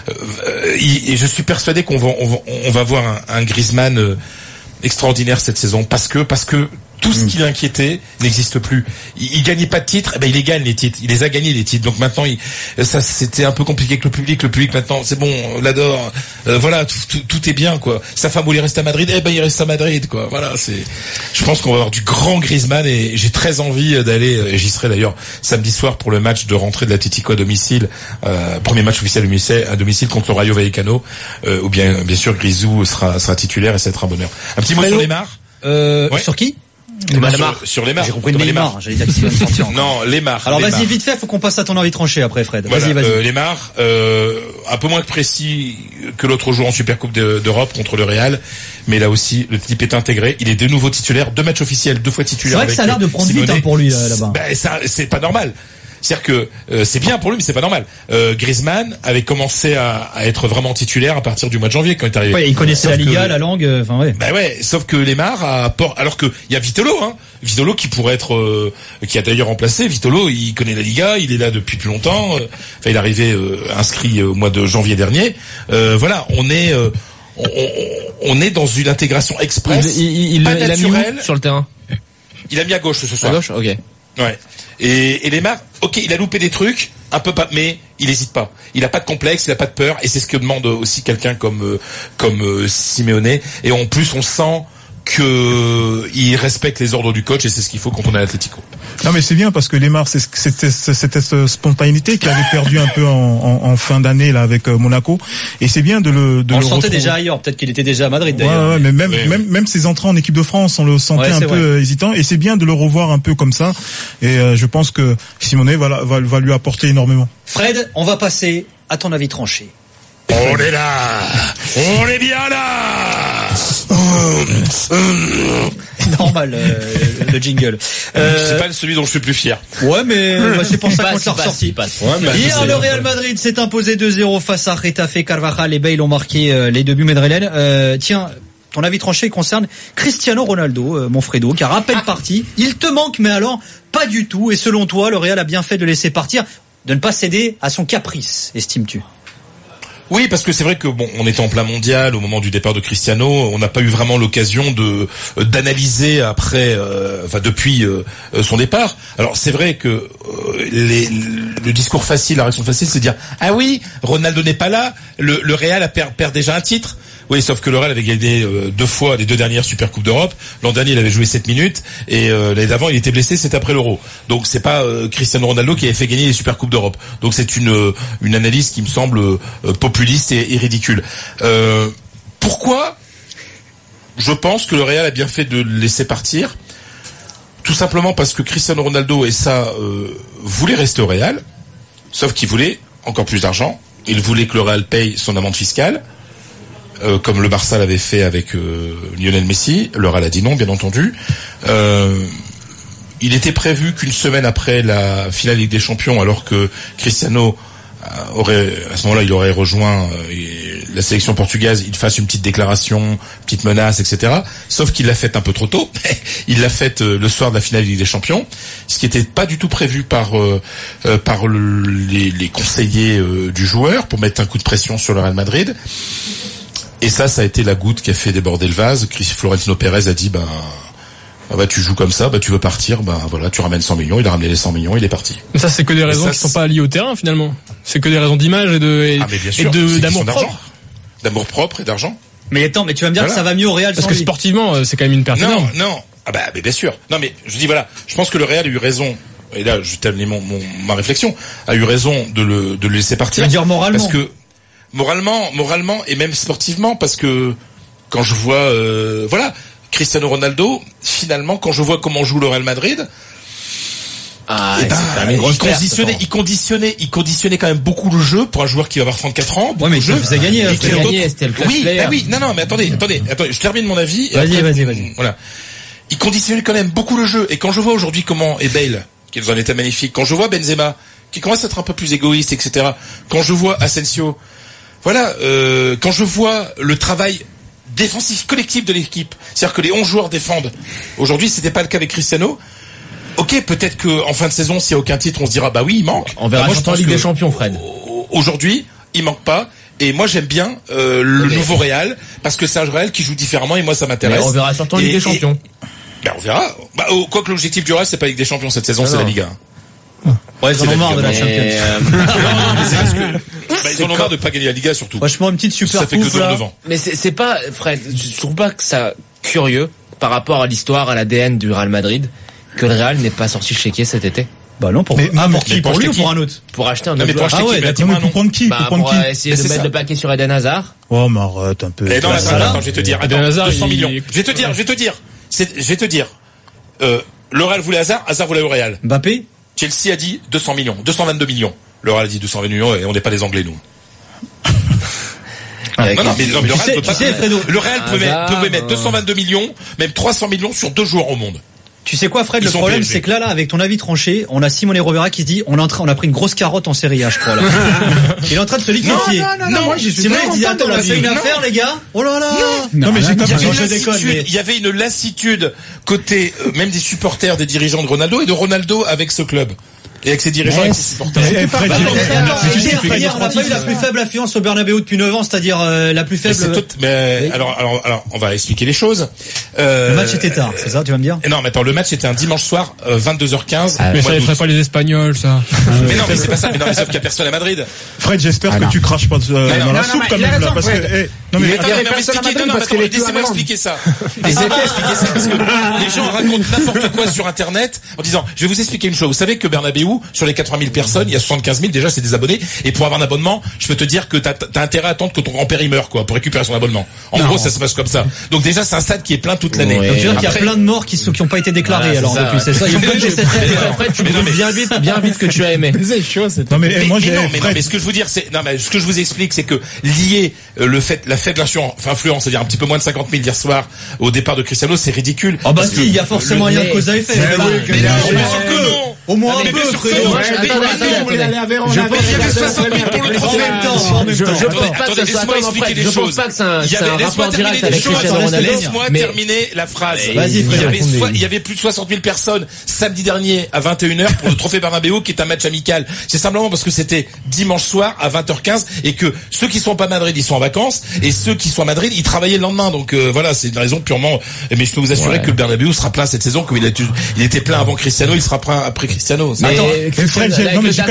S8: Euh, il, et je suis persuadé qu'on va on va, on va voir un, un Griezmann euh, extraordinaire cette saison parce que parce que tout ce qui l'inquiétait n'existe plus. Il, il gagnait pas de titres, eh ben il les gagne les titres. Il les a gagnés les titres. Donc maintenant, il, ça c'était un peu compliqué avec le public. Le public maintenant, c'est bon, on l'adore. Euh, voilà, tout, tout, tout est bien quoi. Sa femme voulait rester à Madrid, eh ben il reste à Madrid quoi. Voilà, c'est. Je pense qu'on va avoir du grand Griezmann et j'ai très envie d'aller. Et j'y serai d'ailleurs samedi soir pour le match de rentrée de l'Atlético à domicile, euh, premier match officiel à domicile contre le Rayo Vallecano. Euh, ou bien bien sûr Grisou sera sera titulaire et ça sera un bonheur. Un petit mot sur Neymar.
S5: Euh, ouais. Sur qui?
S8: Sur, sur les Mar.
S5: J'ai compris les Mar. J'allais dire qu'il va me sortir.
S8: Non, les Mar.
S5: Alors vas-y vite fait, faut qu'on passe à ton avis tranché après Fred.
S8: Voilà,
S5: vas-y, vas-y.
S8: Euh, les Mar, euh, un peu moins précis que l'autre jour en Supercoupe de, d'Europe contre le Real, mais là aussi le type est intégré. Il est de nouveau titulaire, deux matchs officiels, deux fois titulaire.
S5: C'est vrai que ça a l'air de prendre
S8: Simone.
S5: vite hein, pour lui là, là-bas.
S8: Ben ça, c'est pas normal. C'est-à-dire que euh, c'est bien pour lui, mais c'est pas normal. Euh, Griezmann avait commencé à, à être vraiment titulaire à partir du mois de janvier quand il est arrivé.
S5: Ouais, il connaissait sauf la Liga, que, la langue, enfin euh, ouais.
S8: Bah ouais, sauf que Lemar a port, alors que il y a Vitolo, hein, Vitolo qui pourrait être, euh, qui a d'ailleurs remplacé. Vitolo, il connaît la Liga, il est là depuis plus longtemps. Euh, enfin, il est arrivé euh, inscrit au mois de janvier dernier. Euh, voilà, on est, euh, on, on, on est dans une intégration express,
S10: il, il, il,
S8: pas
S10: il
S8: naturelle.
S10: A mis sur le terrain.
S8: Il a mis à gauche ce soir.
S10: À gauche, ok.
S8: Ouais. Et, et Lemar, ok, il a loupé des trucs, un peu pas, mais il hésite pas. Il a pas de complexe, il a pas de peur, et c'est ce que demande aussi quelqu'un comme euh, comme euh, Simeone. Et en plus, on sent que il respecte les ordres du coach, et c'est ce qu'il faut quand on est à l'Atlético.
S6: Non mais c'est bien parce que Lemar, c'est c'était cette spontanéité qu'il avait perdu un peu en, en, en fin d'année là avec Monaco, et c'est bien de le de
S5: on
S6: le,
S5: le sentait
S6: retrouver.
S5: déjà ailleurs, peut-être qu'il était déjà à Madrid d'ailleurs.
S6: Ouais, ouais, mais même
S8: oui,
S6: même
S8: oui.
S6: même ses entrées en équipe de France, on le sentait ouais, un peu vrai. hésitant, et c'est bien de le revoir un peu comme ça, et euh, je pense que Simone va, va va lui apporter énormément.
S5: Fred, on va passer à ton avis tranché.
S8: On est là, on est bien là.
S5: Normal euh, le jingle.
S8: Euh, c'est pas celui dont je suis plus fier.
S5: Ouais, mais bah, c'est pour ça qu'on l'a ressorti.
S8: Ouais,
S5: Hier, le Real Madrid s'est imposé deux zéro face à Getafe. Carvajal et Bale ont marqué euh, les deux buts Medrelen. Euh, tiens, ton avis tranché concerne Cristiano Ronaldo, euh, mon Fredo, qui a à peine parti. Il te manque, mais alors pas du tout. Et selon toi, le Real a bien fait de le laisser partir, de ne pas céder à son caprice, estimes-tu?
S8: Oui, parce que c'est vrai que bon, on était en plein mondial au moment du départ de Cristiano, on n'a pas eu vraiment l'occasion de d'analyser après, euh, enfin depuis euh, son départ. Alors c'est vrai que euh, les, le discours facile, la réaction facile, c'est de dire ah oui, Ronaldo n'est pas là, le, le Real a perd, perd déjà un titre. Oui, sauf que le Real avait gagné euh, deux fois les deux dernières Super Coupes d'Europe. L'an dernier, il avait joué sept minutes et euh, l'année d'avant, il était blessé, c'était après l'Euro. Donc c'est pas euh, Cristiano Ronaldo qui avait fait gagner les Super Coupes d'Europe. Donc c'est une euh, une analyse qui me semble euh, populiste et, et ridicule. Euh, pourquoi je pense que le Real a bien fait de le laisser partir? Tout simplement parce que Cristiano Ronaldo et ça euh, voulait rester au Real, sauf qu'il voulait encore plus d'argent. Il voulait que le Real paye son amende fiscale. Euh, comme le Barça l'avait fait avec euh, Lionel Messi. Le Real a dit non, bien entendu. Euh, il était prévu qu'une semaine après la finale Ligue des Champions, alors que Cristiano aurait, à ce moment-là, il aurait rejoint euh, la sélection portugaise, il fasse une petite déclaration, petite menace, et cetera. Sauf qu'il l'a faite un peu trop tôt. Il l'a faite euh, le soir de la finale Ligue des Champions, ce qui n'était pas du tout prévu par euh, euh, par le, les, les conseillers euh, du joueur pour mettre un coup de pression sur le Real Madrid. Et ça, ça a été la goutte qui a fait déborder le vase. Florentino Pérez a dit, ben, bah, tu joues comme ça, bah, tu veux partir, ben, voilà, tu ramènes cent millions. Il a ramené les cent millions, il est parti.
S7: Mais ça, c'est que des raisons ça, qui sont pas liées au terrain, finalement. C'est que des raisons d'image et de, et,
S8: ah, mais bien sûr,
S7: et de, d'amour propre.
S8: D'amour propre et d'argent.
S5: Mais attends, mais tu vas me dire voilà. que ça va mieux au Real
S7: parce que lui. Sportivement, c'est quand même une perte
S8: non,
S7: énorme.
S8: Non, ah bah, mais bien sûr. Non, mais je dis voilà, je pense que le Real a eu raison. Et là, je termine mon, mon, ma réflexion. A eu raison de le, de le laisser partir.
S5: Tu veux dire moralement.
S8: Parce que, moralement, moralement et même sportivement, parce que, quand je vois, euh, voilà, Cristiano Ronaldo, finalement, quand je vois comment joue le Real Madrid,
S10: Ah,
S8: eh ben,
S10: c'est quand même une grosse
S8: il conditionnait,
S10: perte,
S8: il conditionnait, il conditionnait quand même beaucoup le jeu pour un joueur qui va avoir trente-quatre ans.
S5: Ouais, mais il
S8: jeu.
S5: faisait gagner.
S10: Il faisait gagner, c'était le clutch
S8: Oui,
S10: player.
S8: bah oui, non, non, mais attendez, attendez, attendez, je termine mon avis.
S5: Vas-y,
S8: après,
S5: vas-y, vas-y.
S8: Voilà. Il conditionnait quand même beaucoup le jeu. Et quand je vois aujourd'hui comment est Bale, qui est dans un état magnifique, quand je vois Benzema, qui commence à être un peu plus égoïste, et cetera. Quand je vois Asensio, voilà, euh, quand je vois le travail défensif collectif de l'équipe, c'est-à-dire que les onze joueurs défendent. Aujourd'hui, c'était pas le cas avec Cristiano. Ok, peut-être que en fin de saison, s'il y a aucun titre, on se dira bah oui, il manque.
S10: On verra
S8: bah, moi,
S10: surtout en Ligue des Champions, Fred.
S8: Aujourd'hui, il manque pas. Et moi j'aime bien euh, le mais... nouveau Real parce que c'est un Real qui joue différemment et moi ça m'intéresse.
S10: Mais on verra surtout en Ligue des Champions.
S8: Et... Ben on verra. Bah, oh, quoi que l'objectif du Real c'est pas Ligue des Champions cette saison, non, c'est non. la Ligue un.
S5: Ouais, ils en ont marre de la Champions.
S8: Euh... non, non, mais c'est parce que bah, ils en ont marre de pas gagner la Liga surtout.
S5: Franchement, une petite super
S8: ça fait que deux ans devant.
S10: Mais c'est, c'est pas, Fred, je trouve pas que ça curieux par rapport à l'histoire, à l'A D N du Real Madrid, que le Real n'ait pas sorti le chéquier cet été.
S5: Bah non, pour,
S6: mais,
S5: ah,
S6: non,
S5: pour qui? Pour lui ou pour un autre?
S10: Pour acheter un
S8: autre
S10: joueur.
S8: Ah ouais,
S6: d'accord, mais pour prendre qui?
S10: Bah,
S6: pour prendre
S10: pour
S6: qui?
S10: essayer de mettre ça. le paquet sur Eden Hazard.
S6: Oh, mais arrête un peu.
S8: Eh non, attends, attends, je vais te dire. Attends,
S7: Hazard,
S8: deux cents
S7: il...
S8: millions. Je vais te dire, je vais te dire. C'est, je vais te dire. Euh, le Real voulait Hazard, Hazard voulait le Real.
S5: Mbappé?
S8: Chelsea a dit deux cents millions, deux cent vingt-deux millions. Le Real a dit deux cent vingt millions et on n'est pas les Anglais, nous. Ah, non, non, mais, non, mais le Real peut pas.
S5: Sais, Fredo,
S8: le Real peut mettre, peut mettre deux cent vingt-deux millions, même trois cents millions sur deux joueurs au monde.
S5: Tu sais quoi, Fred,
S8: Ils
S5: le problème, c'est que là, là, avec ton avis tranché, on a Simone Rovera qui se dit, on est en train, on a pris une grosse carotte en Serie A, je crois, là. Il est en train de se liquéfier.
S8: Non, non, non, non, moi, j'ai
S5: Simone, il dit, attends, on a fait une affaire, les gars. Oh là là.
S6: Non, non mais j'ai
S8: il y,
S6: je
S8: déconne, mais... il y avait une lassitude côté, euh, même des supporters, des dirigeants de Ronaldo et de Ronaldo avec ce club. Et avec ses dirigeants et ses supporters.
S5: On n'a pas eu la plus faible affluence au Bernabéu depuis neuf ans, c'est-à-dire euh, la plus faible.
S8: Mais, tout, mais oui. alors, alors, alors, on va expliquer les choses.
S5: Euh, le match était tard, c'est ça, tu vas me dire?
S8: Non, mais attends, le match était un dimanche soir, euh, vingt-deux heures quinze.
S7: Ah, mais ça ne ferait pas les Espagnols, ça.
S8: Mais non, mais c'est pas ça. Mais non, mais sauf qu'il y a personne à Madrid.
S6: Fred, j'espère ah, que tu craches pas euh, non, dans non, la soupe quand même là, parce que. Eh,
S8: non mais laissez-moi expliquer ça. Laissez-moi expliquer ça parce que les gens racontent n'importe quoi sur Internet en disant, je vais vous expliquer une chose. Vous savez que Bernabéu, sur les quatre-vingt mille personnes, il y a soixante-quinze mille déjà, c'est des abonnés. Et pour avoir un abonnement, je peux te dire que t'as, t'as intérêt à attendre que ton grand-père il meure, quoi, pour récupérer son abonnement. En non. gros, ça se passe comme ça. Donc déjà, c'est un stade qui est plein toute l'année.
S5: Ouais. Donc tu veux dire qu'il y a plein de morts qui sont, qui ont pas été déclarés, alors, depuis, c'est ça. Il y a plein de décès.
S10: Après, tu me bien vite, bien vite que tu as aimé.
S6: C'est chaud, c'est. Non, mais moi, j'ai.
S8: Non, mais non, mais ce que je veux dire, c'est, non, mais ce que je vous explique, c'est que lier le fait, la faible influence, c'est-à-dire un petit peu moins de cinquante mille hier soir au départ de Cristiano, c'est ridicule.
S5: Oh bah si, il y a forcément un lien de cause à effet. Au moins un peu, Fredo.
S10: Je pense pas que ça soit je pense pas que c'est un, c'est un rapport direct avec Cristiano Ronaldo.
S8: Laisse-moi terminer la phrase.
S5: Vas-y, Fredo.
S8: Il y avait plus de soixante mille personnes samedi dernier à vingt et une heures pour le Trophée Bernabéu qui est un match amical. C'est simplement parce que c'était dimanche soir à vingt heures quinze et que ceux qui sont pas à Madrid, ils sont en vacances et ceux qui sont à Madrid, ils travaillaient le lendemain. Donc euh, voilà, c'est une raison purement. Mais je peux vous assurer ouais. que le Bernabéu sera plein cette saison, qu'il a, il était plein avant Cristiano, il sera plein après Cristiano.
S10: Mais attends, Fred, non mais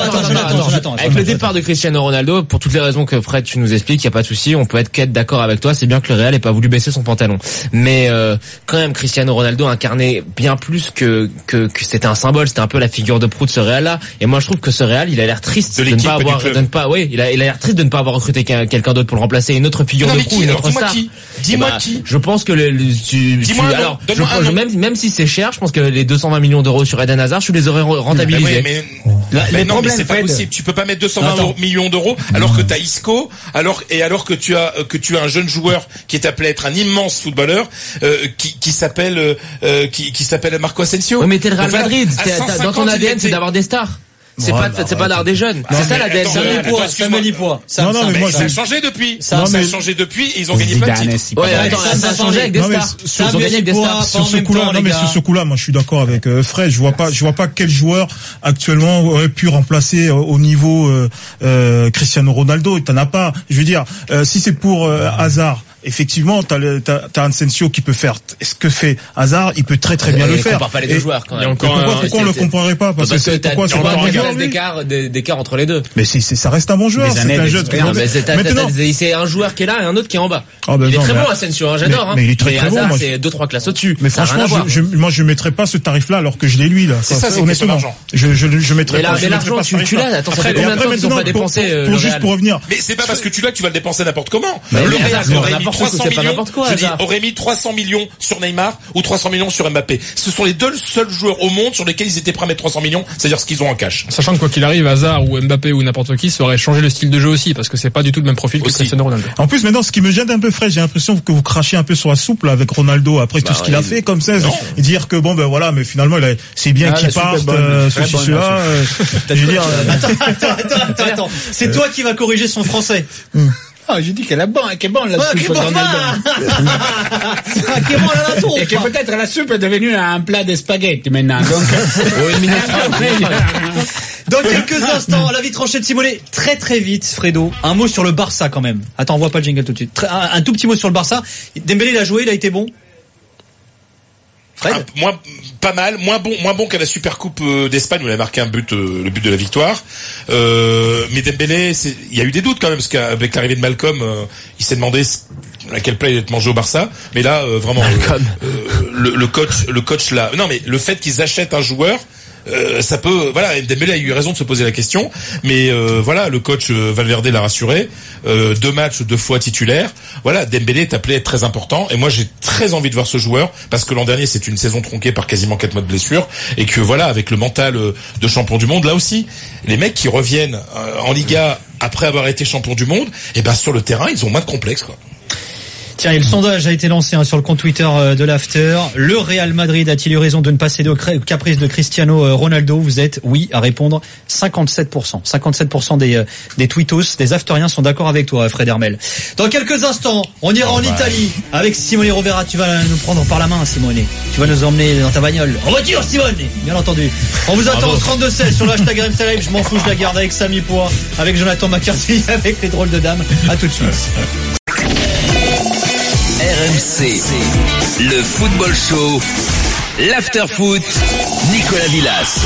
S10: avec le départ de Cristiano Ronaldo, pour toutes les raisons que Fred tu nous expliques, il y a pas de souci, on peut être qu'être d'accord avec toi. C'est bien que le Real ait pas voulu baisser son pantalon, mais euh, quand même Cristiano Ronaldo incarnait bien plus que que, que c'était un symbole, c'était un peu la figure de proue de ce Real-là. Et moi je trouve que ce Real, il a l'air triste de, de ne pas avoir, de ne pas, oui, il a, il a l'air triste de ne pas avoir recruté quelqu'un d'autre pour le remplacer, une autre figure
S8: non,
S10: de proue, une autre
S8: dis-moi
S10: star.
S8: Qui dis-moi
S10: bah,
S8: qui
S10: Je pense que le, le tu, tu alors je, je, même même si c'est cher, je pense que les deux cent vingt millions d'euros sur Eden Hazard, je les aurais rentabilisés.
S8: Mais, oui, mais, mais, mais non, mais c'est pas possible. Tu peux pas mettre deux cent vingt millions d'euros alors que t'as Isco, alors et alors que tu as que tu as un jeune joueur qui est appelé à être un immense footballeur euh, qui qui s'appelle euh, qui qui s'appelle Marco Asensio.
S10: Oui, mais t'es le Real Madrid. Dans ton A D N, c'est d'avoir des stars. C'est
S6: ouais,
S10: pas,
S6: bah,
S10: c'est pas d'art des jeunes.
S8: Non,
S10: c'est ça la D N.
S5: Ça met poids, ça met poids.
S6: Non, non, mais moi,
S8: ça a changé depuis.
S5: Ça,
S8: non,
S5: ça
S8: a changé depuis et ils ont gagné plein de titres.
S10: Ouais, attends, ça a changé avec des stars. Ils ont gagné avec des stars.
S6: Sur ce coup-là, non, mais sur ce coup-là, moi, je suis d'accord avec euh, Fred. Je vois pas, je vois pas quel joueur actuellement aurait pu remplacer euh, au niveau euh, euh, Cristiano Ronaldo. T'en as pas. Je veux dire, euh, si c'est pour euh, Hazard. Effectivement, t'as le, t'as, t'as Asensio qui peut faire ce que fait Hazard, il peut très très bien
S10: et
S6: le
S10: on
S6: faire.
S10: Compare pas les deux et joueurs quand même.
S6: Pourquoi, pourquoi, pourquoi on le comparerait pas? Parce, parce que c'est pourquoi
S10: c'est pas un d'écart, d'écart entre les deux.
S6: Mais c'est, c'est, ça reste un bon joueur. C'est un jeune.
S10: C'est un joueur qui est là et un autre qui est en bas.
S6: Oh ben
S10: il
S6: non,
S10: est très
S6: mais,
S10: bon Asensio, hein, j'adore.
S6: Mais, mais il est très
S10: mais
S6: très
S10: Hazard,
S6: bon. Moi,
S10: c'est deux trois classes au-dessus.
S6: Mais franchement, je, je, moi je mettrais pas ce tarif-là alors que je l'ai lui là.
S8: C'est ça, c'est
S6: honnêtement. Je, je, je mettrais pas.
S10: Mais l'argent, tu, tu l'as. Attends, ça fait combien de temps qu'ils ont pas dépensé
S6: Pour juste pour revenir.
S8: Mais c'est pas parce que tu l'as que tu vas le dépenser n'importe comment.
S10: Le Real, truc où c'est pas n'importe quoi.
S8: Je dis, aurait mis trois cents millions sur Neymar ou trois cents millions sur Mbappé. Ce sont les deux seuls joueurs au monde sur lesquels ils étaient prêts à mettre trois cents millions, c'est-à-dire ce qu'ils ont en cash.
S7: Sachant que quoi qu'il arrive, Hazard ou Mbappé ou n'importe qui, ça aurait changé le style de jeu aussi, parce que c'est pas du tout le même profil que Cristiano Ronaldo.
S6: En plus, maintenant, ce qui me gêne un peu, Fred, j'ai l'impression que vous crachez un peu sur la soupe, là, avec Ronaldo, après bah, tout ce qu'il a fait, comme ça, et dire que bon, ben voilà, mais finalement, il a, c'est bien ah, qu'il parte, euh, ceci, cela, euh, je veux dire, euh...
S5: attends, attends, attends, attends, attends. C'est toi qui vas corriger son français.
S9: Mm. Ah, j'ai dit qu'elle est bonne, qu'elle est bonne la
S5: ouais,
S9: soupe.
S5: Bon, c'est bon la soupe.
S9: Et que peut-être la soupe est devenue un plat de spaghetti maintenant. Donc, oui,
S5: dans quelques instants, la vie tranchée de Simonet. Très très vite, Fredo. Un mot sur le Barça quand même. Attends, on voit pas le jingle tout de suite. Un, un tout petit mot sur le Barça. Dembélé, il a joué, il a été bon.
S8: Ah, moins, pas mal, moins bon, moins bon qu'à la Supercoupe d'Espagne où il a marqué un but, euh, le but de la victoire. Euh, mais Dembélé, il y a eu des doutes quand même parce qu'avec l'arrivée de Malcolm, euh, il s'est demandé à quel plat il allait manger au Barça. Mais là, euh, vraiment, euh, euh, le, le coach, le coach là, non mais le fait qu'ils achètent un joueur. Euh, ça peut, voilà, Dembélé a eu raison de se poser la question, mais euh, voilà, le coach euh, Valverde l'a rassuré. Euh, deux matchs, deux fois titulaire. Voilà, Dembélé est appelé à être très important, et moi j'ai très envie de voir ce joueur parce que l'an dernier c'est une saison tronquée par quasiment quatre mois de blessure, et que voilà, avec le mental euh, de champion du monde, là aussi, les mecs qui reviennent euh, en Liga après avoir été champion du monde, et ben sur le terrain ils ont moins de complexes quoi.
S5: Tiens, et le sondage a été lancé hein, sur le compte Twitter euh, de l'After. Le Real Madrid a-t-il eu raison de ne pas céder au caprice de Cristiano euh, Ronaldo? Vous êtes oui à répondre cinquante-sept pour cent. cinquante-sept pour cent des, euh, des tweetos, des afteriens sont d'accord avec toi, Fred Hermel. Dans quelques instants, on ira oh en bah. Italie avec Simone Rovera. Tu vas nous prendre par la main, Simone. Tu vas nous emmener dans ta bagnole. En voiture, Simone. Bien entendu. On vous attend au trente-deux seize sur le hashtag R M C Live. Je m'en fous, je la garde avec Samy Poix, avec Jonathan McCarthy, avec les drôles de dames. À tout de suite.
S1: R M C, le football show, l'after-foot, Nicolas Villas.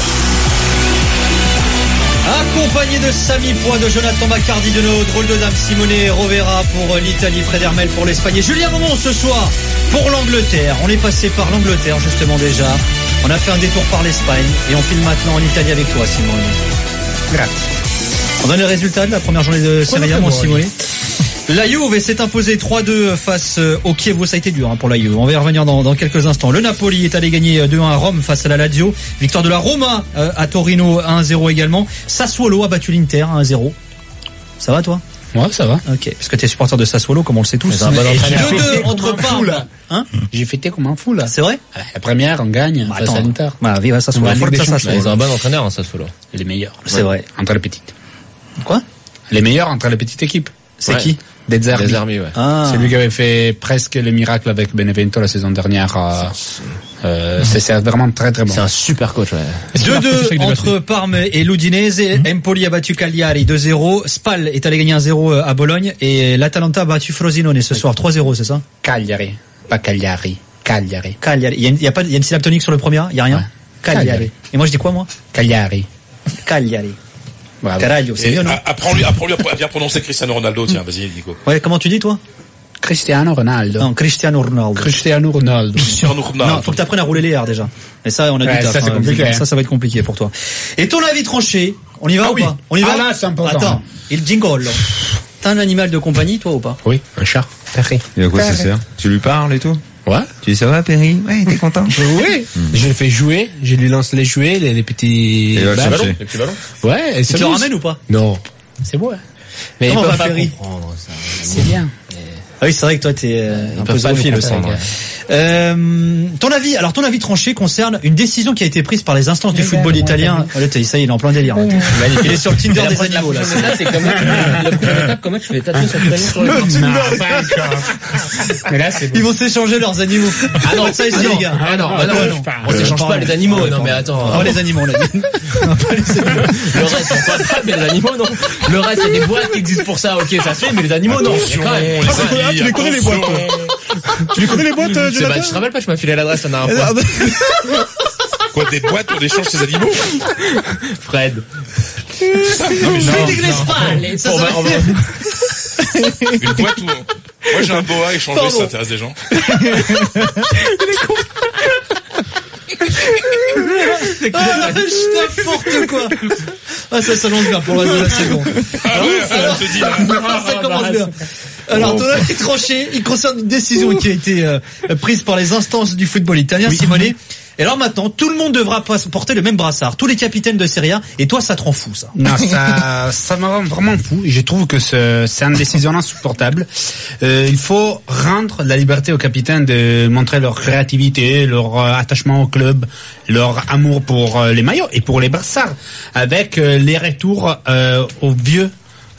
S5: Accompagné de Samy Poix, de Jonathan Maccardi, de nos drôles de dames Simone Rovera pour l'Italie, Fred Hermel pour l'Espagne et Julien Momon ce soir pour l'Angleterre. On est passé par l'Angleterre justement déjà. On a fait un détour par l'Espagne et on file maintenant en Italie avec toi, Simone.
S9: Grazie.
S5: On donne les résultats de la première journée de Serie A, mon Simone. La Juve s'est imposée trois deux face au Chievo, ça a été dur hein, pour la Juve. On va y revenir dans, dans quelques instants. Le Napoli est allé gagner deux un à Rome face à la Lazio. Victoire de la Roma euh, à Torino un zéro également. Sassuolo a battu l'Inter un zéro. Ça va toi?
S9: Ouais, ça va.
S5: Ok, parce que t'es supporter de Sassuolo, comme on le sait tous. deux deux entre Parme. Hein?
S9: J'ai fêté comme un fou là.
S5: C'est vrai?
S9: La première, on gagne bah, face à l'Inter.
S5: Bah, vive Sassuolo.
S10: Ils ont un bon entraîneur, hein, Sassuolo.
S9: Les meilleurs.
S5: C'est ouais. vrai.
S9: Entre les petites.
S5: Quoi?
S9: Les meilleurs entre les petites équipes.
S5: C'est
S9: ouais.
S5: qui?
S9: De Zerbi.
S10: De Zerbi, ouais.
S9: Ah. C'est lui qui avait fait presque le miracle avec Benevento la saison dernière. Euh, euh, c'est, c'est vraiment très très bon.
S10: C'est un super coach, ouais.
S5: deux deux entre Parme et l'Udinese. Mmh. Empoli a battu Cagliari deux zéro. Spal est allé gagner un zéro à Bologne. Et l'Atalanta a battu Frosinone ce soir trois zéro, c'est ça?
S9: Cagliari. Pas Cagliari. Cagliari.
S5: Cagliari. Il y a une, il y a pas, il y a une syllabe tonique sur le premier? Il y a rien? Ouais. Cagliari. Cagliari. Et moi je dis quoi, moi?
S9: Cagliari.
S5: Cagliari.
S9: Bravo.
S5: Caraglio, c'est mieux, non?
S8: Apprends-lui, apprends-lui à bien prononcer Cristiano Ronaldo, tiens, vas-y, Nico.
S5: Ouais, comment tu dis, toi?
S9: Cristiano Ronaldo.
S5: Non, Cristiano Ronaldo.
S9: Cristiano Ronaldo.
S8: Cristiano Ronaldo.
S5: Non, faut que t'apprennes à rouler les R déjà. Et ça, on a
S9: ouais,
S5: du taf.
S9: Ça, c'est
S5: hein,
S9: compliqué. Hein.
S5: Ça, ça va être compliqué pour toi. Et ton avis tranché, on y va
S9: ah
S5: ou
S9: oui.
S5: pas? On y va?
S9: Ah là, c'est important.
S5: Attends, il jingle. T'as un animal de compagnie, toi, ou pas?
S9: Oui, un chat.
S11: Perry. Et à quoi ça sert? Tu lui parles et tout?
S9: Ouais.
S11: Tu dis ça va, Perry? Ouais, t'es content?
S9: Oui. Mmh. Je le fais jouer, je lui lance les jouets, les, les petits
S11: et
S9: ballons.
S11: ballons.
S9: Les petits ballons. Ouais, et
S5: tu le ramènes ou pas?
S9: Non. C'est beau, hein.
S5: Mais comment
S10: il
S5: va
S10: pas
S5: Perry?
S10: comprendre ça.
S9: C'est bien.
S5: Ah oui, c'est vrai que toi, t'es euh, un peu zoophile aussi. Euh, ton avis, alors ton avis tranché concerne une décision qui a été prise par les instances du football italien. Oh, là, ça y est, il est en plein délire. Il est sur le Tinder des animaux là.
S10: C'est comment la prochaine étape, comment tu fais tatouer son prénom sur le
S9: Mais là, c'est
S5: ils vont s'échanger leurs animaux.
S10: Ah non,
S5: ça ici les gars.
S10: Ah non, ah non, on s'échange pas les animaux. Non mais attends.
S5: Pas les animaux, on a dit. Pas les animaux.
S10: Le reste, on parle pas, mais les animaux non. Le reste, il y a des boîtes qui existent pour ça. Ok, ça se fait, mais les animaux non.
S6: Ah, tu les connais les boîtes, toi? Tu les connais les boîtes, Jonathan?
S10: Bah, je te rappelle pas, tu m'as filé l'adresse la dernière fois.
S8: Quoi, des boîtes où on échange ses animaux?
S10: Fred.
S8: Non, mais
S5: je dégraisse pas, les, ça, ça va.
S8: Une boîte où, moi j'ai un boa échangé, ça intéresse des gens.
S5: Ah, n'importe quoi. Ah, ça s'annonce bien pour le reste de la saison. Alors, alors, alors, ça commence bien. Alors, ton avis tranché, il concerne une décision qui a été euh, prise par les instances du football italien, oui. Simone. Et alors maintenant, tout le monde devra porter le même brassard, tous les capitaines de Serie A, et toi, ça te rend fou, ça.
S9: Non, ça, ça me rend vraiment fou. Je trouve que ce, c'est une décision insupportable. Euh, il faut rendre la liberté aux capitaines de montrer leur créativité, leur euh, attachement au club, leur amour pour euh, les maillots et pour les brassards, avec euh, les retours euh, aux vieux.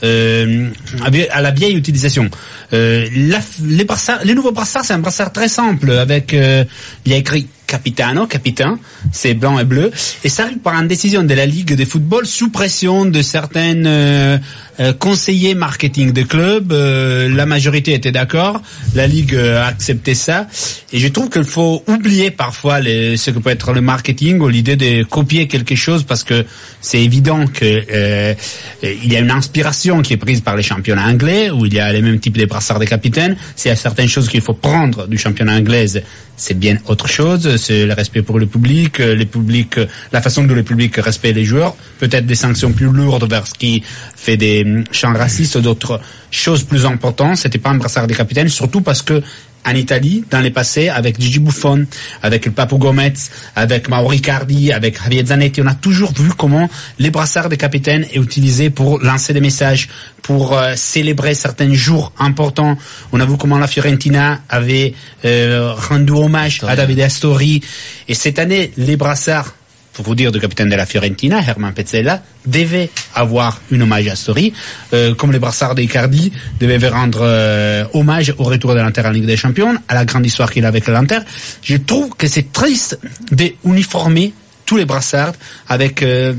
S9: Euh, à la vieille utilisation. Euh, la, les brassards, les nouveaux brassards, c'est un brassard très simple avec euh, il y a écrit Capitano, capitaine, c'est blanc et bleu, et ça arrive par une décision de la Ligue de football sous pression de certains euh, euh, conseillers marketing de clubs. Euh, la majorité était d'accord, la Ligue a accepté ça, et je trouve qu'il faut oublier parfois les, ce que peut être le marketing ou l'idée de copier quelque chose, parce que c'est évident que euh, il y a une inspiration qui est prise par les championnats anglais où il y a les mêmes types de brassards des capitaines. S'il y a certaines choses qu'il faut prendre du championnat anglais, c'est bien autre chose. C'est le respect pour le public, le public, la façon dont le public respecte les joueurs, peut-être des sanctions plus lourdes vers ce qui fait des chants racistes ou d'autres choses plus importantes. C'était pas un brassard des capitaines, surtout parce que en Italie, dans les passés, avec Gigi Buffon, avec le Papu Gomez, avec Mauro Icardi, avec Javier Zanetti, on a toujours vu comment les brassards des capitaines est utilisé pour lancer des messages, pour euh, célébrer certains jours importants. On a vu comment la Fiorentina avait euh, rendu hommage à Davide Astori. Et cette année, les brassards, pour vous dire, du capitaine de la Fiorentina, Herman Pezzella, devait avoir une hommage à Astori, euh, comme les brassards d'Icardi devaient rendre euh, hommage au retour de l'Inter en Ligue des Champions, à la grande histoire qu'il a avec l'Inter. Je trouve que c'est triste d'uniformer tous les brassards avec euh,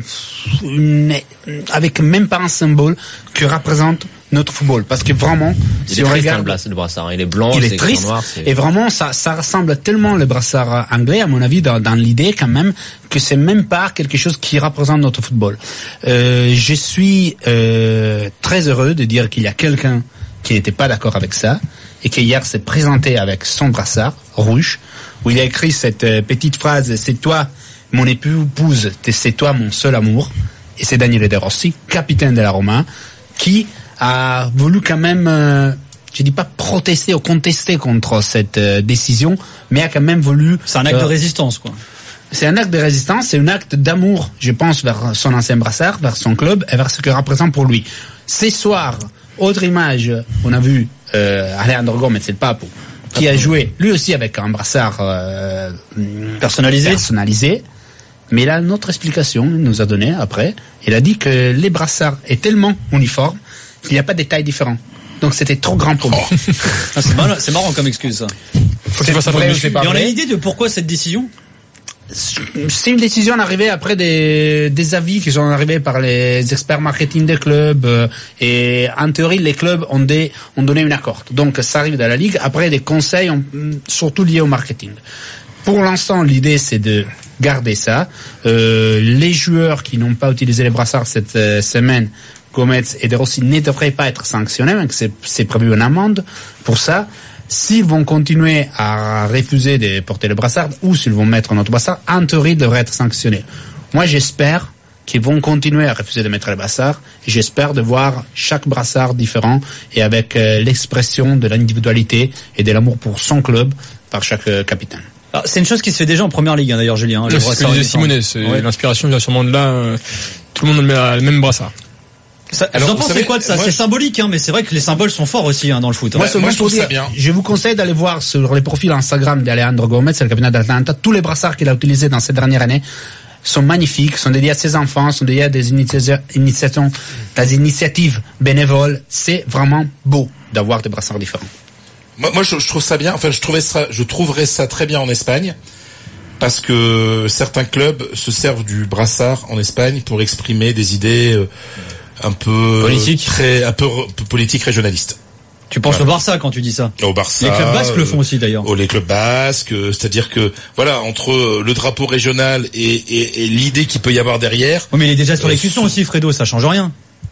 S9: une, avec même pas un symbole que représente notre football, parce que vraiment,
S10: il
S9: si
S10: est
S9: on
S10: triste,
S9: regarde,
S10: hein, le brassard, il est blanc,
S9: il est triste,
S10: noir,
S9: et vraiment, ça, ça ressemble tellement le brassard anglais, à mon avis, dans, dans l'idée quand même, que c'est même pas quelque chose qui représente notre football. Euh, je suis euh, très heureux de dire qu'il y a quelqu'un qui n'était pas d'accord avec ça, et qui hier s'est présenté avec son brassard rouge, où il a écrit cette euh, petite phrase: c'est toi mon épouse, c'est toi mon seul amour. Et c'est Daniele De Rossi, capitaine de la Roma, qui a voulu quand même, euh, je dis pas protester ou contester contre cette euh, décision, mais a quand même voulu...
S5: C'est un acte
S9: euh,
S5: de résistance, quoi.
S9: C'est un acte de résistance, c'est un acte d'amour, je pense, vers son ancien brassard, vers son club et vers ce que représente pour lui. Ce soir, autre image, on a vu euh, Alejandro Gomez, c'est le pape, qui a joué lui aussi avec un brassard euh,
S5: personnalisé.
S9: personnalisé. Mais il a une autre explication, il nous a donné après. Il a dit que les brassards est tellement uniformes qu'il n'y a pas de tailles différentes. Donc c'était trop grand pour moi.
S5: Ah, c'est, marrant, c'est marrant comme excuse, ça.
S7: Faut qu'il fasse ça.
S5: Et on a une idée de pourquoi cette décision?
S9: C'est une décision arrivée après des, des avis qui sont arrivés par les experts marketing des clubs, euh, et en théorie les clubs ont, des, ont donné une accord. Donc ça arrive dans la ligue après des conseils, ont, surtout liés au marketing. Pour l'instant, l'idée c'est de garder ça. Euh, les joueurs qui n'ont pas utilisé les brassards cette euh, semaine, Gomez et De Rossi, ne devraient pas être sanctionnés, mais c'est, c'est prévu une amende pour ça. S'ils vont continuer à refuser de porter le brassard, ou s'ils vont mettre notre brassard, en théorie, ils devraient être sanctionnés. Moi, j'espère qu'ils vont continuer à refuser de mettre le brassard, et j'espère de voir chaque brassard différent, et avec euh, l'expression de l'individualité et de l'amour pour son club par chaque euh, capitaine.
S5: Alors, c'est une chose qui se fait déjà en première ligue, hein, d'ailleurs, Julien.
S7: C'est ce que disait Simone, c'est ouais. L'inspiration vient sûrement de là. Euh, tout le monde met le même brassard.
S5: Ça, alors, vous en pensez quoi de ça? C'est je... symbolique, hein, mais c'est vrai que les symboles sont forts aussi, hein, dans le foot.
S9: Moi,
S5: ouais,
S9: moi je trouve ça bien. Je vous conseille d'aller voir sur les profils Instagram d'Alejandro Gomez, c'est le capitaine d'Atalanta. Tous les brassards qu'il a utilisés dans ces dernières années sont magnifiques, sont dédiés à ses enfants, sont dédiés à des initiations, des initiatives bénévoles. C'est vraiment beau d'avoir des brassards différents.
S8: Moi, moi je, je trouve ça bien. Enfin, je trouvais ça, je trouverais ça très bien en Espagne, parce que certains clubs se servent du brassard en Espagne pour exprimer des idées euh, un peu
S5: politique,
S8: très, un peu, peu politique régionaliste.
S5: Tu penses voilà. Au Barça quand tu dis ça?
S8: Au Barça.
S5: Les clubs basques euh, le font aussi d'ailleurs.
S8: Oh, les clubs basques, euh, c'est-à-dire que voilà, entre le drapeau régional et, et, et l'idée qu'il peut y avoir derrière.
S5: Oui, mais il est déjà sur euh, l'exécution aussi, Fredo, ça change rien.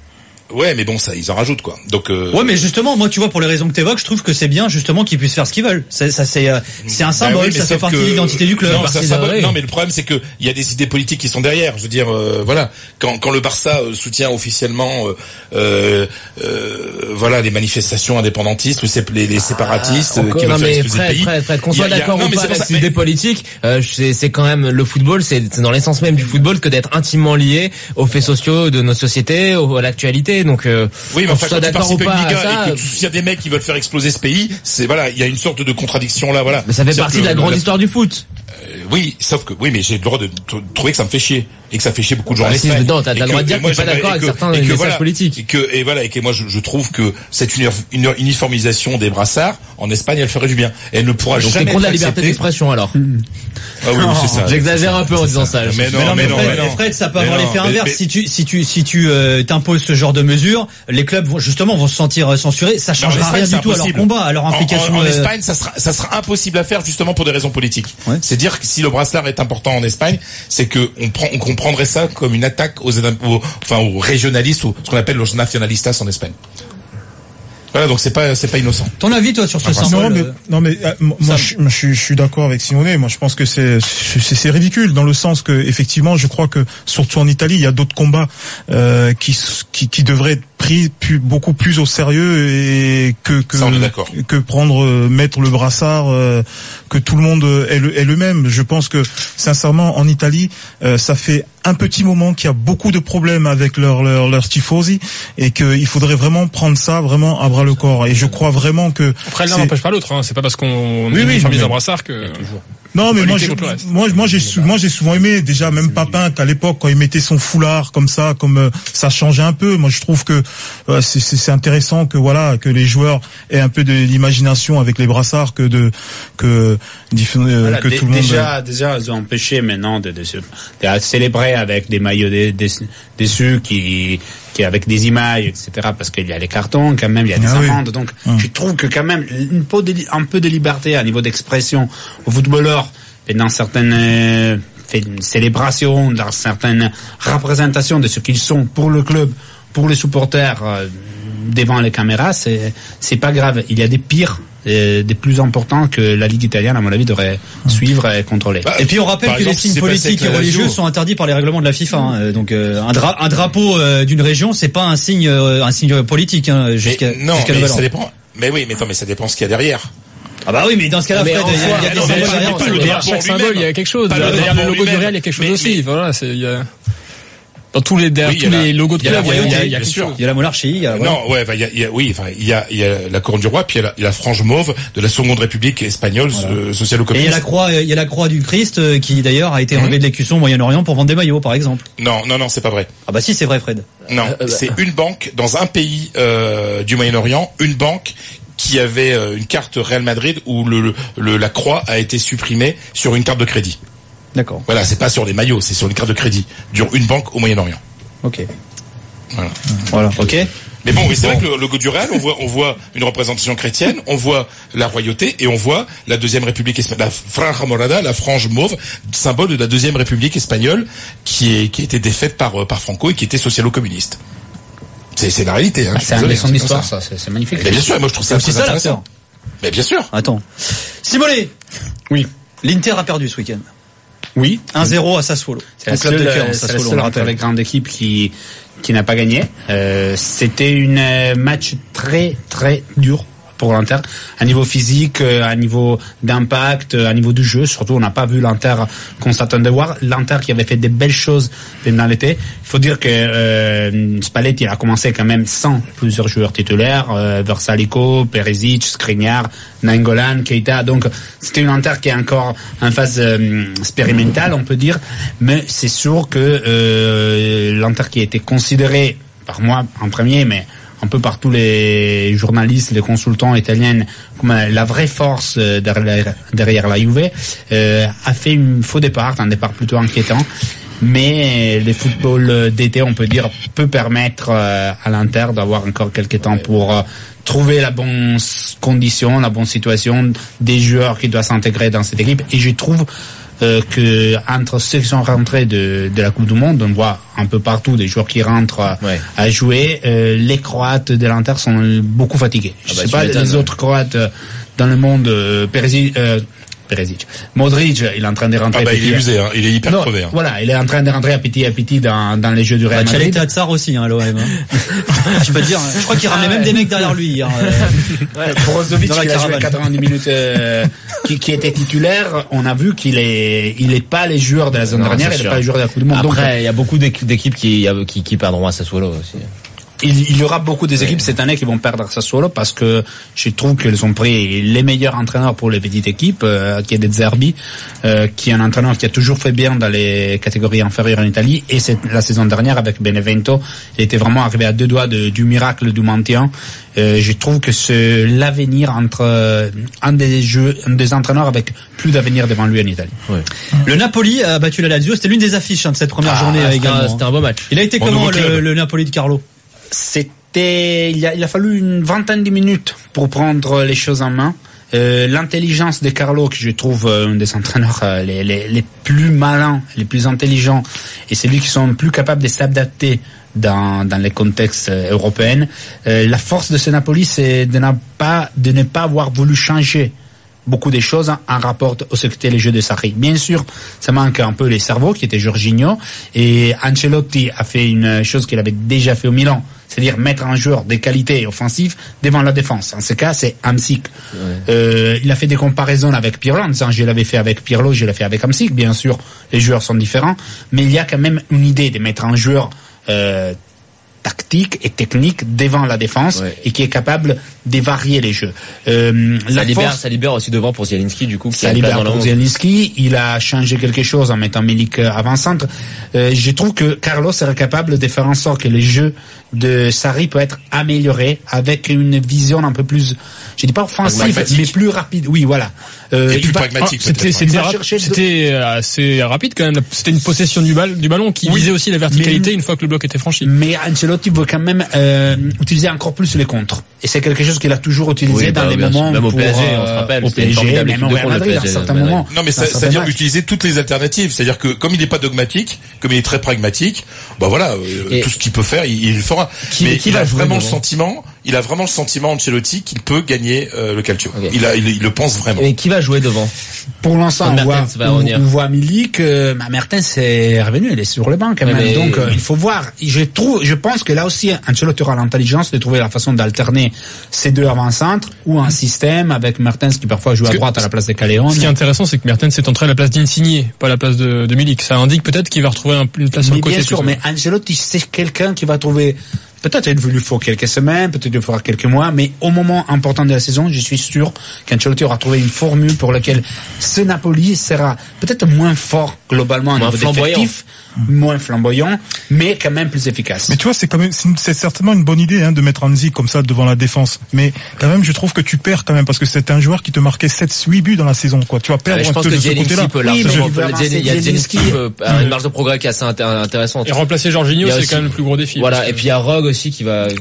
S8: Ouais, mais bon, ça, ils en rajoutent, quoi. Donc, euh...
S5: ouais, mais justement, moi, tu vois, pour les raisons que t'évoques, je trouve que c'est bien, justement, qu'ils puissent faire ce qu'ils veulent. C'est, ça, c'est, euh, c'est un symbole, bah oui, ça fait partie que... de l'identité du club.
S8: Non, ça, ça, non, mais le problème, c'est que il y a des idées politiques qui sont derrière. Je veux dire, euh, voilà, quand, quand le Barça euh, soutient officiellement, euh, euh, euh, voilà, les manifestations indépendantistes, les, les séparatistes,
S10: ah,
S8: euh, qui veulent faire exploser le pays.
S10: Prêt, prêt, qu'on soit d'accord ou pas avec ces idées politiques, euh, c'est, c'est quand même le football, c'est, c'est dans l'essence même du football que d'être intimement lié aux faits sociaux de nos sociétés, à l'actualité. Donc, euh,
S8: oui, mais enfin, quand tu participes à une Liga
S10: ça,
S8: et que tu y a des mecs qui veulent faire exploser ce pays, c'est voilà, il y a une sorte de contradiction là, voilà.
S10: Mais ça fait partie que, de la grande la... histoire du foot.
S8: Euh, oui, sauf que oui, mais j'ai le droit de t- trouver que ça me fait chier et que ça fait chier beaucoup de gens
S10: bah,
S8: en Espagne.
S10: Si, non, t'as, t'as le droit de dire que t'es pas d'accord avec certains messages
S8: voilà,
S10: politiques.
S8: Et que et voilà et que moi je, je trouve que cette une, une uniformisation des brassards en Espagne, elle ferait du bien. Et elle ne pourra
S10: donc
S8: jamais.
S10: Donc t'es contre la liberté d'expression alors.
S8: Ah oui, c'est ça.
S10: J'exagère un peu en disant ça.
S8: Mais non, mais non,
S5: Fred,
S8: mais non.
S5: Fred, ça peut avoir l'effet inverse. Si tu si tu si tu t'imposes ce genre de mesures, les clubs vont justement vont se sentir censurés. Ça changera rien du tout à leur combat, à leur implication.
S8: En Espagne, ça sera ça sera impossible à faire justement pour des raisons politiques. C'est dire que si le brassard est important en Espagne, c'est que on prend on comprendrait ça comme une attaque aux, aux enfin aux régionalistes ou ce qu'on appelle los nacionalistas en Espagne. Voilà, donc c'est pas c'est pas innocent.
S5: Ton avis toi sur ce
S6: enfin,
S5: symbole?
S6: Non mais non mais euh, moi je, je, je suis d'accord avec Simonet. Moi je pense que c'est c'est, c'est ridicule dans le sens que effectivement je crois que surtout en Italie il y a d'autres combats euh, qui qui qui devraient être pris plus, beaucoup plus au sérieux et que que
S8: ça, on est d'accord.
S6: que prendre euh, mettre le brassard euh, que tout le monde est le, est le même. Je pense que sincèrement en Italie euh, ça fait un petit moment qu'il y a beaucoup de problèmes avec leur leur leur tifosi et qu'il faudrait vraiment prendre ça vraiment à bras le corps. Et je crois vraiment que
S7: après l'un n'empêche pas l'autre. Hein. C'est pas parce qu'on
S6: oui,
S7: uniformise
S6: oui,
S7: un brassard que toujours.
S6: Non mais moi, je, moi moi j'ai moi j'ai souvent aimé déjà même Papin qu'à l'époque quand il mettait son foulard comme ça comme euh, ça changeait un peu. Moi je trouve que euh, c'est, c'est c'est intéressant que voilà que les joueurs aient un peu de l'imagination avec les brassards que de que euh,
S9: voilà,
S6: que
S9: d-
S6: tout le monde
S9: déjà déjà ils ont empêché maintenant de, de, de, de célébrer avec des maillots des dessus qui qui avec des images etc parce qu'il y a les cartons quand même il y a des ah amendes oui. donc hum. Je trouve que quand même une peu de, un peu de liberté à niveau d'expression aux footballeurs et dans certaines euh, célébrations dans certaines représentations de ce qu'ils sont pour le club pour les supporters euh, devant les caméras c'est c'est pas grave il y a des pires euh, des plus importants que la Ligue italienne à mon avis devrait hum. suivre et contrôler.
S5: Bah, et puis on rappelle que exemple, les signes politiques et religieux sont interdits par les règlements de la FIFA. Hein. Donc euh, un, dra- un drapeau euh, d'une région, c'est pas un signe euh, un signe politique hein, jusqu'à
S8: mais non,
S5: jusqu'à
S8: mais ça dépend. Mais oui, mais attends, mais ça dépend ce qu'il y a derrière.
S5: Ah bah oui, mais dans ce cas-là, Fred, il y a, il y a des symboles derrière.
S7: Derrière chaque symbole, il y a quelque chose. Derrière le logo du Real, il y a quelque chose aussi. Voilà, c'est il y a dans tous les derrière oui, tous la, les logos de club, il y a, il y a, il y a quelque chose.
S5: Il y a la monarchie. Il y a,
S8: voilà. Non, ouais, bah, il y a, il y a, oui, enfin, il y a, il y a la couronne du roi, puis il y a la, il y a la frange mauve de la Seconde République espagnole, voilà. euh, socialo-communiste.
S5: Et il y a la croix, il y a la croix du Christ qui d'ailleurs a été enlevée mmh. de l'écusson au Moyen-Orient pour vendre des maillots, par exemple.
S8: Non, non, non, c'est pas vrai.
S5: Ah bah si, c'est vrai, Fred.
S8: Non, euh, c'est une banque dans un pays euh, du Moyen-Orient, une banque qui avait euh, une carte Real Madrid où le, le la croix a été supprimée sur une carte de crédit.
S5: D'accord.
S8: Voilà, c'est pas sur les maillots, c'est sur une carte de crédit dure une banque au Moyen-Orient.
S5: Ok.
S8: Voilà.
S5: Voilà. Ok.
S8: Mais bon, oui, c'est vrai que le logo du Real, on voit, on voit une représentation chrétienne, on voit la royauté et on voit la deuxième République espagnole, la franja morada, la frange mauve, symbole de la deuxième République espagnole, qui est, qui a été défaite par, par Franco et qui était socialo-communiste. C'est, c'est la réalité, hein.
S9: Ah, c'est une leçon d'histoire, ça. C'est, c'est magnifique.
S8: Mais bien sûr, moi je trouve ça très intéressant. Mais bien sûr.
S5: Attends. Simonet.
S9: Oui.
S5: L'Inter a perdu ce week-end.
S9: Oui.
S5: un zéro à Sassuolo.
S9: C'est la seule, de cœur, c'est Sassuolo, la seule entre les grandes équipes qui, qui n'a pas gagné. Euh, c'était une match très, très dur pour l'Inter. À niveau physique, à niveau d'impact, à niveau du jeu. Surtout, on n'a pas vu l'Inter qu'on s'attendait à voir. L'Inter qui avait fait des belles choses pendant l'été. Il faut dire que euh, Spalletti a commencé quand même sans plusieurs joueurs titulaires. Euh, Versalico, Perisic, Skriniar, Nainggolan, Keita. Donc, c'était une Inter qui est encore en phase euh, expérimentale, on peut dire. Mais c'est sûr que euh, l'Inter qui a été considéré par moi en premier, mais un peu par tous les journalistes, les consultants italiens, comme la vraie force derrière, derrière la Juve, euh, a fait un faux départ, un départ plutôt inquiétant. Mais le football d'été, on peut dire, peut permettre euh, à l'Inter d'avoir encore quelques temps pour euh, trouver la bonne condition, la bonne situation des joueurs qui doivent s'intégrer dans cette équipe. Et je trouve euh, que entre ceux qui sont rentrés de, de la Coupe du Monde, on voit un peu partout des joueurs qui rentrent à, ouais. à jouer. Euh, les Croates de l'Inter sont beaucoup fatigués. Je ah bah, sais pas les autres Croates dans le monde, euh, Perisic, euh, Perisic. Modric, il est en train de rentrer.
S8: Ah bah, il est usé, hein. Il est hyper non, crevé. Hein.
S9: Voilà, il est en train de rentrer à petit à petit dans, dans les jeux du Real
S5: bah,
S9: Madrid.
S5: Tchaleta Tsar aussi, hein, l'O M. Hein. Je peux te dire, je crois qu'il ramenait ah, même ouais. des mecs derrière lui. Hein,
S9: euh, ouais, Brozovic, qui a joué quatre-vingt-dix minutes, euh, qui, qui était titulaire, on a vu qu'il est, il est pas les joueurs de la zone non, dernière, il est pas les joueurs de la Coupe du Monde.
S10: Après, il y a beaucoup d'équipes qui, qui, qui perdront à Sassuolo aussi.
S9: Il, il y aura beaucoup des équipes ouais. cette année qui vont perdre Sassuolo parce que je trouve qu'ils ont pris les meilleurs entraîneurs pour les petites équipes, euh, qui est De Zerbi, euh, qui est un entraîneur qui a toujours fait bien dans les catégories inférieures en Italie, et c'est la saison dernière avec Benevento, il était vraiment arrivé à deux doigts de, du miracle du maintien. Euh, je trouve que c'est l'avenir entre euh, un des jeux, un des entraîneurs avec plus d'avenir devant lui en Italie.
S5: Ouais. Le Napoli a battu la Lazio, c'était l'une des affiches hein, de cette première ah, journée
S10: c'était
S5: également.
S10: Un, c'était un beau match.
S5: Il a été bon, comment le, le Napoli de Carlo?
S9: C'était, il a, il a fallu une vingtaine de minutes pour prendre les choses en main. Euh, l'intelligence de Carlo, que je trouve euh, un des entraîneurs euh, les, les, les plus malins, les plus intelligents, et c'est lui qui sont plus capables de s'adapter dans, dans les contextes euh, européens. Euh, la force de ce Napoli, c'est de ne pas, de ne pas avoir voulu changer beaucoup de choses en rapport au ce qu'étaient les jeux de Sarri. Bien sûr, ça manque un peu les cerveaux, qui était Jorginho, et Ancelotti a fait une chose qu'il avait déjà fait au Milan, c'est-à-dire mettre un joueur de qualité offensive devant la défense. En ce cas, c'est Hamsik. Ouais. Euh, il a fait des comparaisons avec Pirlo, en disant, je l'avais fait avec Pirlo, je l'ai fait avec Hamsik. Bien sûr, les joueurs sont différents, mais il y a quand même une idée de mettre un joueur euh, tactique et technique devant la défense ouais. et qui est capable de varier les jeux. Euh,
S10: ça,
S9: la
S10: libère,
S9: force,
S10: ça libère aussi devant pour Zielinski, du coup. Qui
S9: ça libère pour Zielinski. Il a changé quelque chose en mettant Milik avant-centre. Euh, je trouve que Carlos serait capable de faire en sorte que les jeux de Sarri peut être amélioré avec une vision un peu plus, je dis pas offensive, mais plus rapide. Oui, voilà.
S8: Euh, et plus va, pragmatique.
S7: Ah, c'était c'était, rap- c'était assez rapide quand même. C'était une possession du, bal- du ballon qui oui, visait aussi la verticalité mais, une fois que le bloc était franchi.
S9: Mais Ancelotti veut quand même euh, utiliser encore plus les contres. Et c'est quelque chose qu'il a toujours utilisé oui, dans bah, les moments
S10: même au
S9: pour,
S10: P S G, on se rappelle,
S9: au P S G, même au Real Madrid, à certains moments.
S8: Non, mais ça, ça veut dire utiliser toutes les alternatives. C'est-à-dire que comme il n'est pas dogmatique, comme il est très pragmatique, bah voilà, euh, tout ce qu'il peut faire, il, il le fera. Qui, mais qui il a vraiment le sentiment, il a vraiment le sentiment Ancelotti qu'il peut gagner euh, le Calcio. Okay. Il, a, il, il le pense vraiment.
S10: Et qui va jouer devant?
S9: Pour l'instant, on voit, on, on voit Milik, euh, Mertens est revenu, il est sur le banc quand même. Mais donc euh, il faut voir. Je trouve, je pense que là aussi, Ancelotti aura l'intelligence de trouver la façon d'alterner ces deux avant-centres ou un système avec Mertens qui parfois joue à droite à la place de Caléon.
S7: Ce qui est intéressant, c'est que Mertens est entré à la place d'Insigne, pas à la place de, de Milik. Ça indique peut-être qu'il va retrouver un, une place sur le côté.
S9: Bien sûr, mais Ancelotti, c'est quelqu'un qui va trouver. Peut-être il lui faut quelques semaines, peut-être il faudra quelques mois, mais au moment important de la saison, je suis sûr qu'Ancelotti aura trouvé une formule pour laquelle ce Napoli sera peut-être moins fort globalement au niveau d'effectif, moins flamboyant, mais quand même plus efficace.
S6: Mais tu vois, c'est quand même, c'est, c'est certainement une bonne idée hein, de mettre Hamsik comme ça devant la défense. Mais quand même, je trouve que tu perds quand même parce que c'est un joueur qui te marquait sept huit buts dans la saison. Quoi. Tu vas perdre
S10: ah, un peu de ce côté-là. Oui, il y a Zielinski a une marge de progrès qui est assez intéressante.
S7: Et remplacer Jorginho, c'est quand même le plus gros défi.
S10: Voilà, et puis il y a Rogue aussi qui va.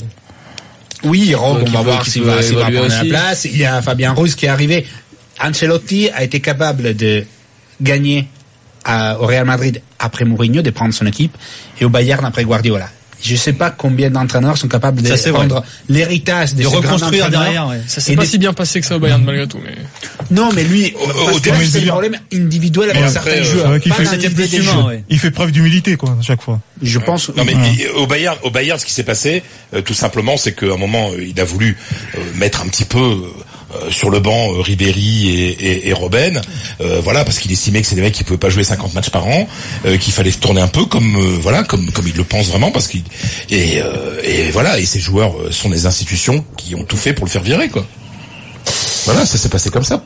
S9: Oui, Rogue, on va voir s'il va, s'il va prendre la place. Il y a Fabien Ruiz qui est arrivé. Ancelotti a été capable de gagner à, au Real Madrid après Mourinho, de prendre son équipe, et au Bayern après Guardiola. Je ne sais pas combien d'entraîneurs sont capables de ça, prendre vrai. l'héritage de, de
S5: reconstruire derrière. Ouais.
S7: Ça s'est pas de... si bien passé que ça au Bayern malgré tout. Mais...
S9: Non, mais lui, au, au début, c'est le problème individuel avec certains euh, joueurs.
S6: Il fait, c'était plus humain, ouais. Il fait preuve d'humilité, quoi, à chaque fois.
S9: Je pense.
S8: Non, mais ouais. au Bayern, au Bayern, ce qui s'est passé, euh, tout simplement, c'est qu'à un moment, euh, il a voulu euh, mettre un petit peu. Euh, Euh, sur le banc euh, Ribéry et, et, et Robben, euh, voilà, parce qu'il estimait que c'est des mecs qui pouvaient pas jouer cinquante matchs par an, euh, qu'il fallait se tourner un peu comme euh, voilà, comme comme il le pense vraiment, parce qu'il et, euh, et voilà, et ces joueurs sont des institutions qui ont tout fait pour le faire virer, quoi. Voilà, ça s'est passé comme ça.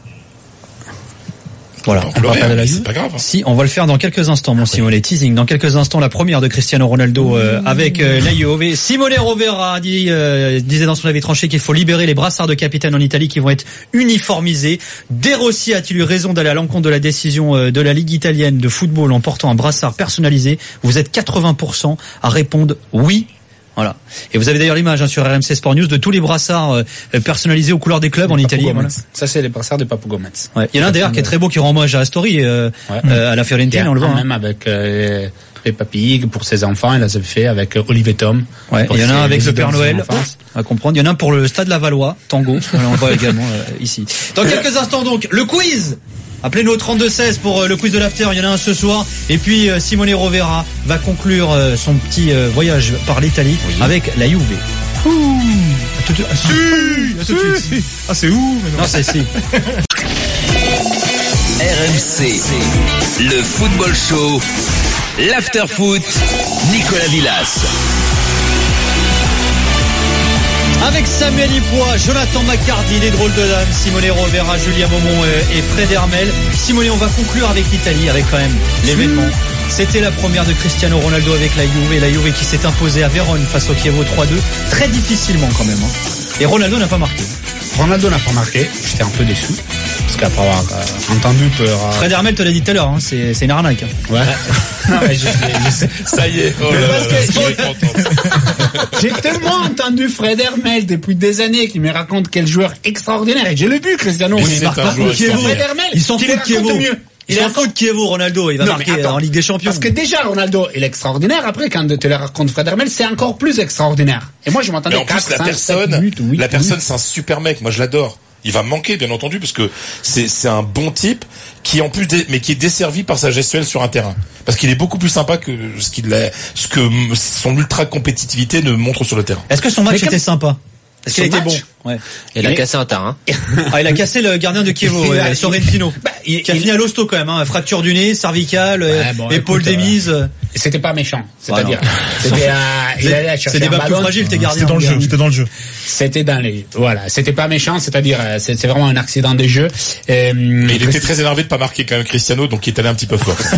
S5: Voilà, on va pas de la c'est pas grave. Si, on va le faire dans quelques instants, mon Simone. Teasing, dans quelques instants, la première de Cristiano Ronaldo euh, avec euh, la Juve. Simone Rovera dit, euh, disait dans son avis tranché qu'il faut libérer les brassards de capitaine en Italie qui vont être uniformisés. De Rossi a-t-il eu raison d'aller à l'encontre de la décision euh, de la Ligue italienne de football en portant un brassard personnalisé? Vous êtes quatre-vingts pour cent à répondre oui Voilà. Et vous avez d'ailleurs l'image hein, sur R M C Sport News de tous les brassards euh, personnalisés aux couleurs des clubs en Italie. Voilà.
S9: Ça, c'est les brassards de Papu Gomez.
S5: Ouais. Il y en a un d'ailleurs qui est très beau, qui rend hommage à Astori, euh,
S9: ouais.
S5: euh, à la Fiorentina, on le voit.
S9: Même hein. avec euh, les papilles pour ses enfants, il les a fait avec euh, Olivier Tom.
S5: Ouais. Il y en a un avec le Père Noël, on va comprendre. Il y en a un pour le Stade Lavallois, Tango. Voilà, on le voit également euh, ici. Dans quelques instants donc, le quiz. Appelez-nous au trente-deux seize pour euh, le quiz de l'after, il y en a un ce soir. Et puis euh, Simone Rovera va conclure euh, son petit euh, voyage par l'Italie oui. avec la Juve.
S6: Ouh. À tout, à, si, à tout de suite. Ah c'est où mais non,
S5: non c'est si.
S1: R M C, le football show, l'after foot, Nicolas Villas.
S5: Avec Samuel Ipois, Jonathan Maccardi, les drôles de dames, Simone Rovera, Julien Momon et Fred Hermel. Simone, on va conclure avec l'Italie, avec quand même l'événement. C'était la première de Cristiano Ronaldo avec la Juve, et la Juve qui s'est imposée à Vérone face au Chievo trois deux, très difficilement quand même. Hein. Et Ronaldo n'a pas marqué.
S9: Ronaldo n'a pas marqué, j'étais un peu déçu. Parce qu'après avoir euh, entendu peur... Euh...
S5: Fred Hermel te l'a dit tout à l'heure, hein, c'est, c'est une arnaque. Hein.
S9: Ouais. Non, mais je, je sais.
S8: Ça y est. Oh là
S9: parce que j'ai, j'ai tellement entendu Fred Hermel depuis des années qui me raconte quel joueur extraordinaire. Et je l'ai vu, Cristiano.
S5: Mais il marque pas pour Chievo.
S9: Fred Hermel.
S5: Ils s'en foutent de Chievo.
S9: Mieux.
S5: Il est un coup de Chievo, Ronaldo. Il va non, marquer attends, en Ligue des Champions.
S9: Parce que déjà, Ronaldo, il est extraordinaire. Après, quand tu le racontes Fred Hermel, c'est encore plus extraordinaire. Et moi, je m'entendais
S8: mais en
S9: quatre,
S8: plus, la
S9: cinq,
S8: personne,
S9: minutes, oui,
S8: la personne,
S9: oui.
S8: c'est un super mec. Moi, je l'adore. Il va me manquer, bien entendu, parce que c'est, c'est un bon type qui, en plus, dé, mais qui est desservi par sa gestuelle sur un terrain. Parce qu'il est beaucoup plus sympa que ce qu'il est, ce que son ultra compétitivité ne montre sur le terrain.
S5: Est-ce que son match était sympa? Est-ce qu'il était bon?
S10: Ouais. Il, il a est... cassé un terrain.
S5: Ah, il a cassé le gardien de Chievo, ouais, Sorrentino, bah, il, qui a il... fini à l'hosto quand même, hein, fracture du nez, cervicale, ouais, bon, épaule écoute, démise. Euh...
S9: C'était pas méchant, c'est-à-dire, ah, c'était, euh, il allait chercher
S5: c'est des bas plus fragiles, tes gardiens.
S6: C'était dans le jeu, c'était dans le jeu.
S9: C'était dans les, voilà, c'était pas méchant, c'est-à-dire, c'est, c'est vraiment un accident de jeu.
S8: Euh, Mais il était très énervé de pas marquer quand même Cristiano, donc il est allé un petit peu fort.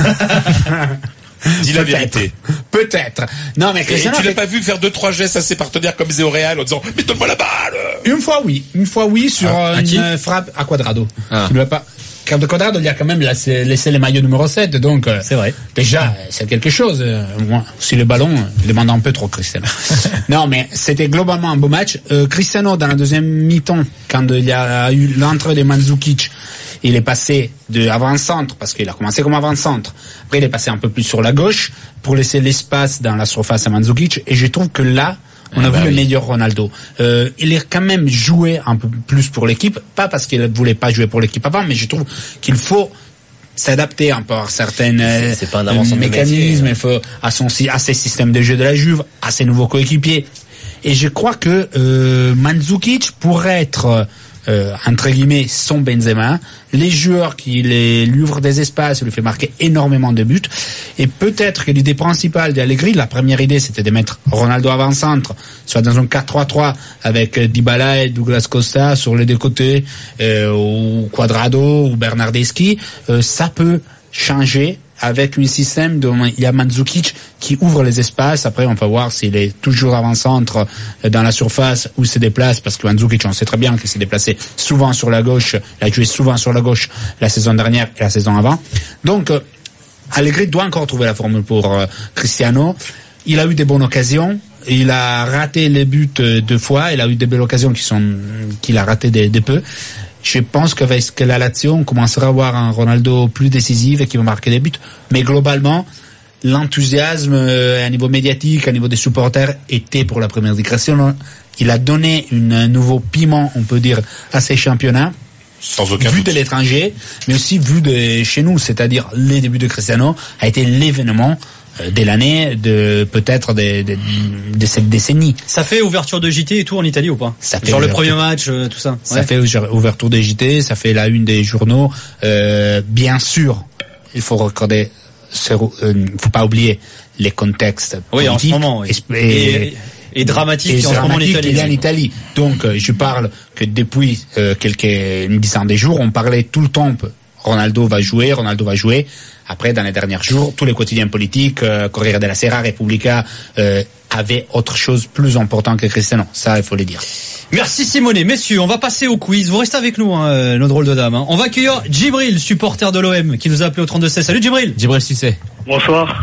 S8: Dis la
S9: peut-être,
S8: vérité.
S9: Peut-être. Non, mais
S8: Cristiano. Et tu l'as pas vu faire deux, trois gestes à ses partenaires comme Zé au Real en disant, mais donne-moi la balle!
S9: Une fois, oui. Une fois, oui, sur
S5: ah,
S9: une
S5: à
S9: frappe à Quadrado. Ah. Tu ne pas. Car de Quadrado, il a quand même laissé, laissé les maillots numéro sept, donc.
S5: C'est vrai.
S9: Déjà, c'est quelque chose. Moi, si le ballon, il demande un peu trop, Cristiano. Non, mais c'était globalement un beau match. Euh, Cristiano, dans la deuxième mi-temps, quand il y a eu l'entrée de Mandzukic, il est passé de avant-centre, parce qu'il a commencé comme avant-centre. Après, il est passé un peu plus sur la gauche pour laisser l'espace dans la surface à Mandzukic. Et je trouve que là, on a ah bah vu oui. le meilleur Ronaldo. Euh, il est quand même joué un peu plus pour l'équipe, pas parce qu'il ne voulait pas jouer pour l'équipe avant, mais je trouve qu'il faut s'adapter un peu à certaines
S10: c'est, c'est pas un euh,
S9: mécanismes, il faut à son à ses systèmes de jeu de la Juve, à ses nouveaux coéquipiers. Et je crois que euh, Mandzukic pourrait être Euh, entre guillemets son Benzema, les joueurs qui les, lui ouvrent des espaces, lui fait marquer énormément de buts, et peut-être que l'idée principale d'Allegri, la première idée c'était de mettre Ronaldo avant-centre, soit dans un quatre trois trois avec Dybala et Douglas Costa sur les deux côtés, euh, ou Quadrado ou Bernardeschi, euh, ça peut changer avec un système dont il y a Mandzukic qui ouvre les espaces. Après, on peut voir s'il est toujours avant-centre dans la surface ou se déplace, parce que Mandzukic, on sait très bien qu'il s'est déplacé souvent sur la gauche, il a joué souvent sur la gauche la saison dernière et la saison avant. Donc, euh, Allegri doit encore trouver la formule pour euh, Cristiano. Il a eu des bonnes occasions. Il a raté les buts euh, deux fois. Il a eu des belles occasions qui sont, qu'il a raté de, de peu. Je pense qu'avec la Lazio, on commencera à voir un Ronaldo plus décisif et qui va marquer des buts. Mais globalement, l'enthousiasme euh, à niveau médiatique, à niveau des supporters, était pour la première digression. Il a donné une, un nouveau piment, on peut dire, à ces championnats.
S8: Sans aucun
S9: vu
S8: doute.
S9: de l'étranger, mais aussi vu de chez nous, c'est-à-dire les débuts de Cristiano a été l'événement de l'année, de peut-être de, de, de cette décennie.
S5: Ça fait ouverture de J T et tout en Italie ou pas?
S9: Ça fait
S5: genre le premier match, euh, tout ça.
S9: Ça
S5: ouais.
S9: fait ouverture des J T, ça fait la une des journaux. Euh, bien sûr, il faut recorder, il euh, faut pas oublier les contextes.
S5: Oui, en ce moment. Oui.
S9: Et, et,
S5: et, et dramatique en ce moment en Italie.
S9: Il y a en Italie. Donc, euh, je parle que depuis euh, quelques une dizaine de jours, on parlait tout le temps. Ronaldo va jouer, Ronaldo va jouer. Après, dans les derniers jours, tous les quotidiens politiques, euh, Corriere della Sera, Repubblica, euh, avaient autre chose plus important que Cristiano. Ça, il faut le dire.
S5: Merci Simone. Messieurs, on va passer au quiz. Vous restez avec nous, hein, nos drôles de dames. Hein. On va accueillir Djibril, supporter de l'O M, qui nous a appelé au trente-deux seize. Salut Djibril.
S10: Djibril Cissé.
S12: Bonsoir.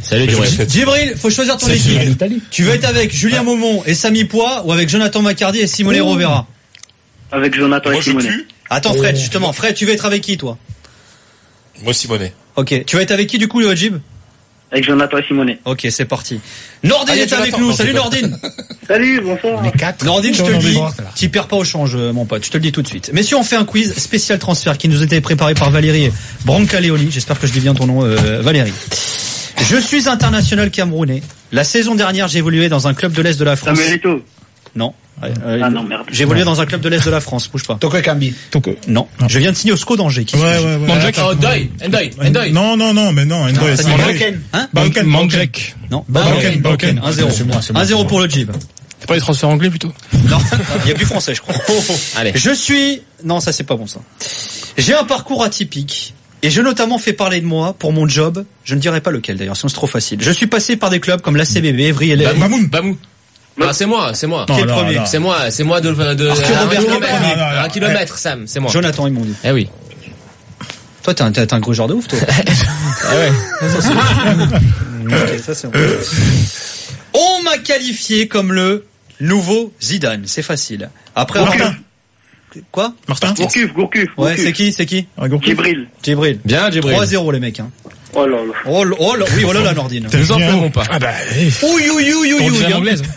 S10: Salut Djibril.
S5: Djibril, faut choisir ton équipe. Tu veux être avec Julien Maumont et Samy Poix ou avec Jonathan Macardy et Simone Rovera?
S12: Avec Jonathan et Simone.
S5: Attends Fred, justement. Fred, tu veux être avec qui toi?
S8: Moi Simone.
S5: Ok. Tu vas être avec qui du coup, Jib?
S12: Avec Jonathan et Simone.
S5: Ok, c'est parti. Nordine
S8: Allez,
S5: est avec
S8: Jonathan,
S5: nous.
S8: non,
S5: Salut
S8: c'est pas-
S5: Nordine.
S12: Salut, bonsoir.
S5: Nordine, je te le dis, t'y perds pas au change, mon pote. Je te le dis tout de suite. Messieurs, on fait un quiz spécial transfert qui nous était préparé par Valérie Brancaleoli. J'espère que je dis bien ton nom, euh, Valérie. Je suis international camerounais. La saison dernière, j'ai évolué dans un club de l'Est de la France.
S12: Samuelito.
S5: Non. Euh,
S12: Ah non, merde.
S5: J'ai évolué dans un club de l'Est de la France. Bouge pas.
S9: Toko Kambi.
S6: Toko.
S5: Non. Je viens de signer au SCO d'Angers. Qui
S6: Ouais,
S5: suis-je?
S6: ouais, ouais.
S7: Mandrek.
S10: Oh, Ndoye, Ndoye, Ndoye.
S6: Non, non, non, non, mais non, Ndoye,
S5: ça
S6: c'est
S5: dit
S6: Mandrek.
S5: Hein?
S6: Balkan,
S7: Mandrek.
S5: Non.
S6: Balkan, Balkan.
S5: un zéro.
S6: C'est moi, c'est moi.
S5: un zéro pour le Jib.
S7: C'est pas les transferts anglais plutôt?
S5: Non. Il y a plus français, je crois.
S10: Allez.
S5: Je suis, non, ça c'est pas bon ça. J'ai un parcours atypique. Et j'ai notamment fait parler de moi pour mon job. Je ne dirai pas lequel d'ailleurs, sinon c'est trop facile. Je suis passé par des clubs comme l'A C B B, Evry et les...
S7: Bamoun. Bamoun.
S10: Ah, c'est moi, c'est moi.
S5: Qui est le
S6: non,
S5: premier?
S6: non.
S10: C'est moi, c'est moi de, de,
S5: Arthur
S10: un
S5: Robert,
S10: kilomètre.
S5: qui est le
S6: premier?
S10: Un kilomètre, Sam, c'est moi.
S5: Jonathan, ils m'ont dit.
S10: Eh oui.
S5: Toi, t'es un, t'es un gros genre de ouf, toi.
S10: Ah ouais.
S5: Ok, ça c'est bon. On m'a qualifié comme le nouveau Zidane. C'est facile. Après avoir...
S6: Martin.
S5: Quoi?
S6: Martin?
S12: Gourcuff, Gourcuff.
S5: Ouais, c'est qui? C'est qui?
S6: Ah, Gourcuff.
S12: Djibril.
S5: Djibril.
S10: Bien, Djibril.
S5: trois zéro les mecs, hein.
S12: Oh là là.
S5: Oh, là- oh là, oui, oh là là, Nordine.
S10: Nous en ferons pas.
S6: Ah bah, eh.
S5: Ouh, ouh, ouh, ouh,
S7: On
S5: ouh,
S7: dirait
S5: ouh.
S7: anglaise.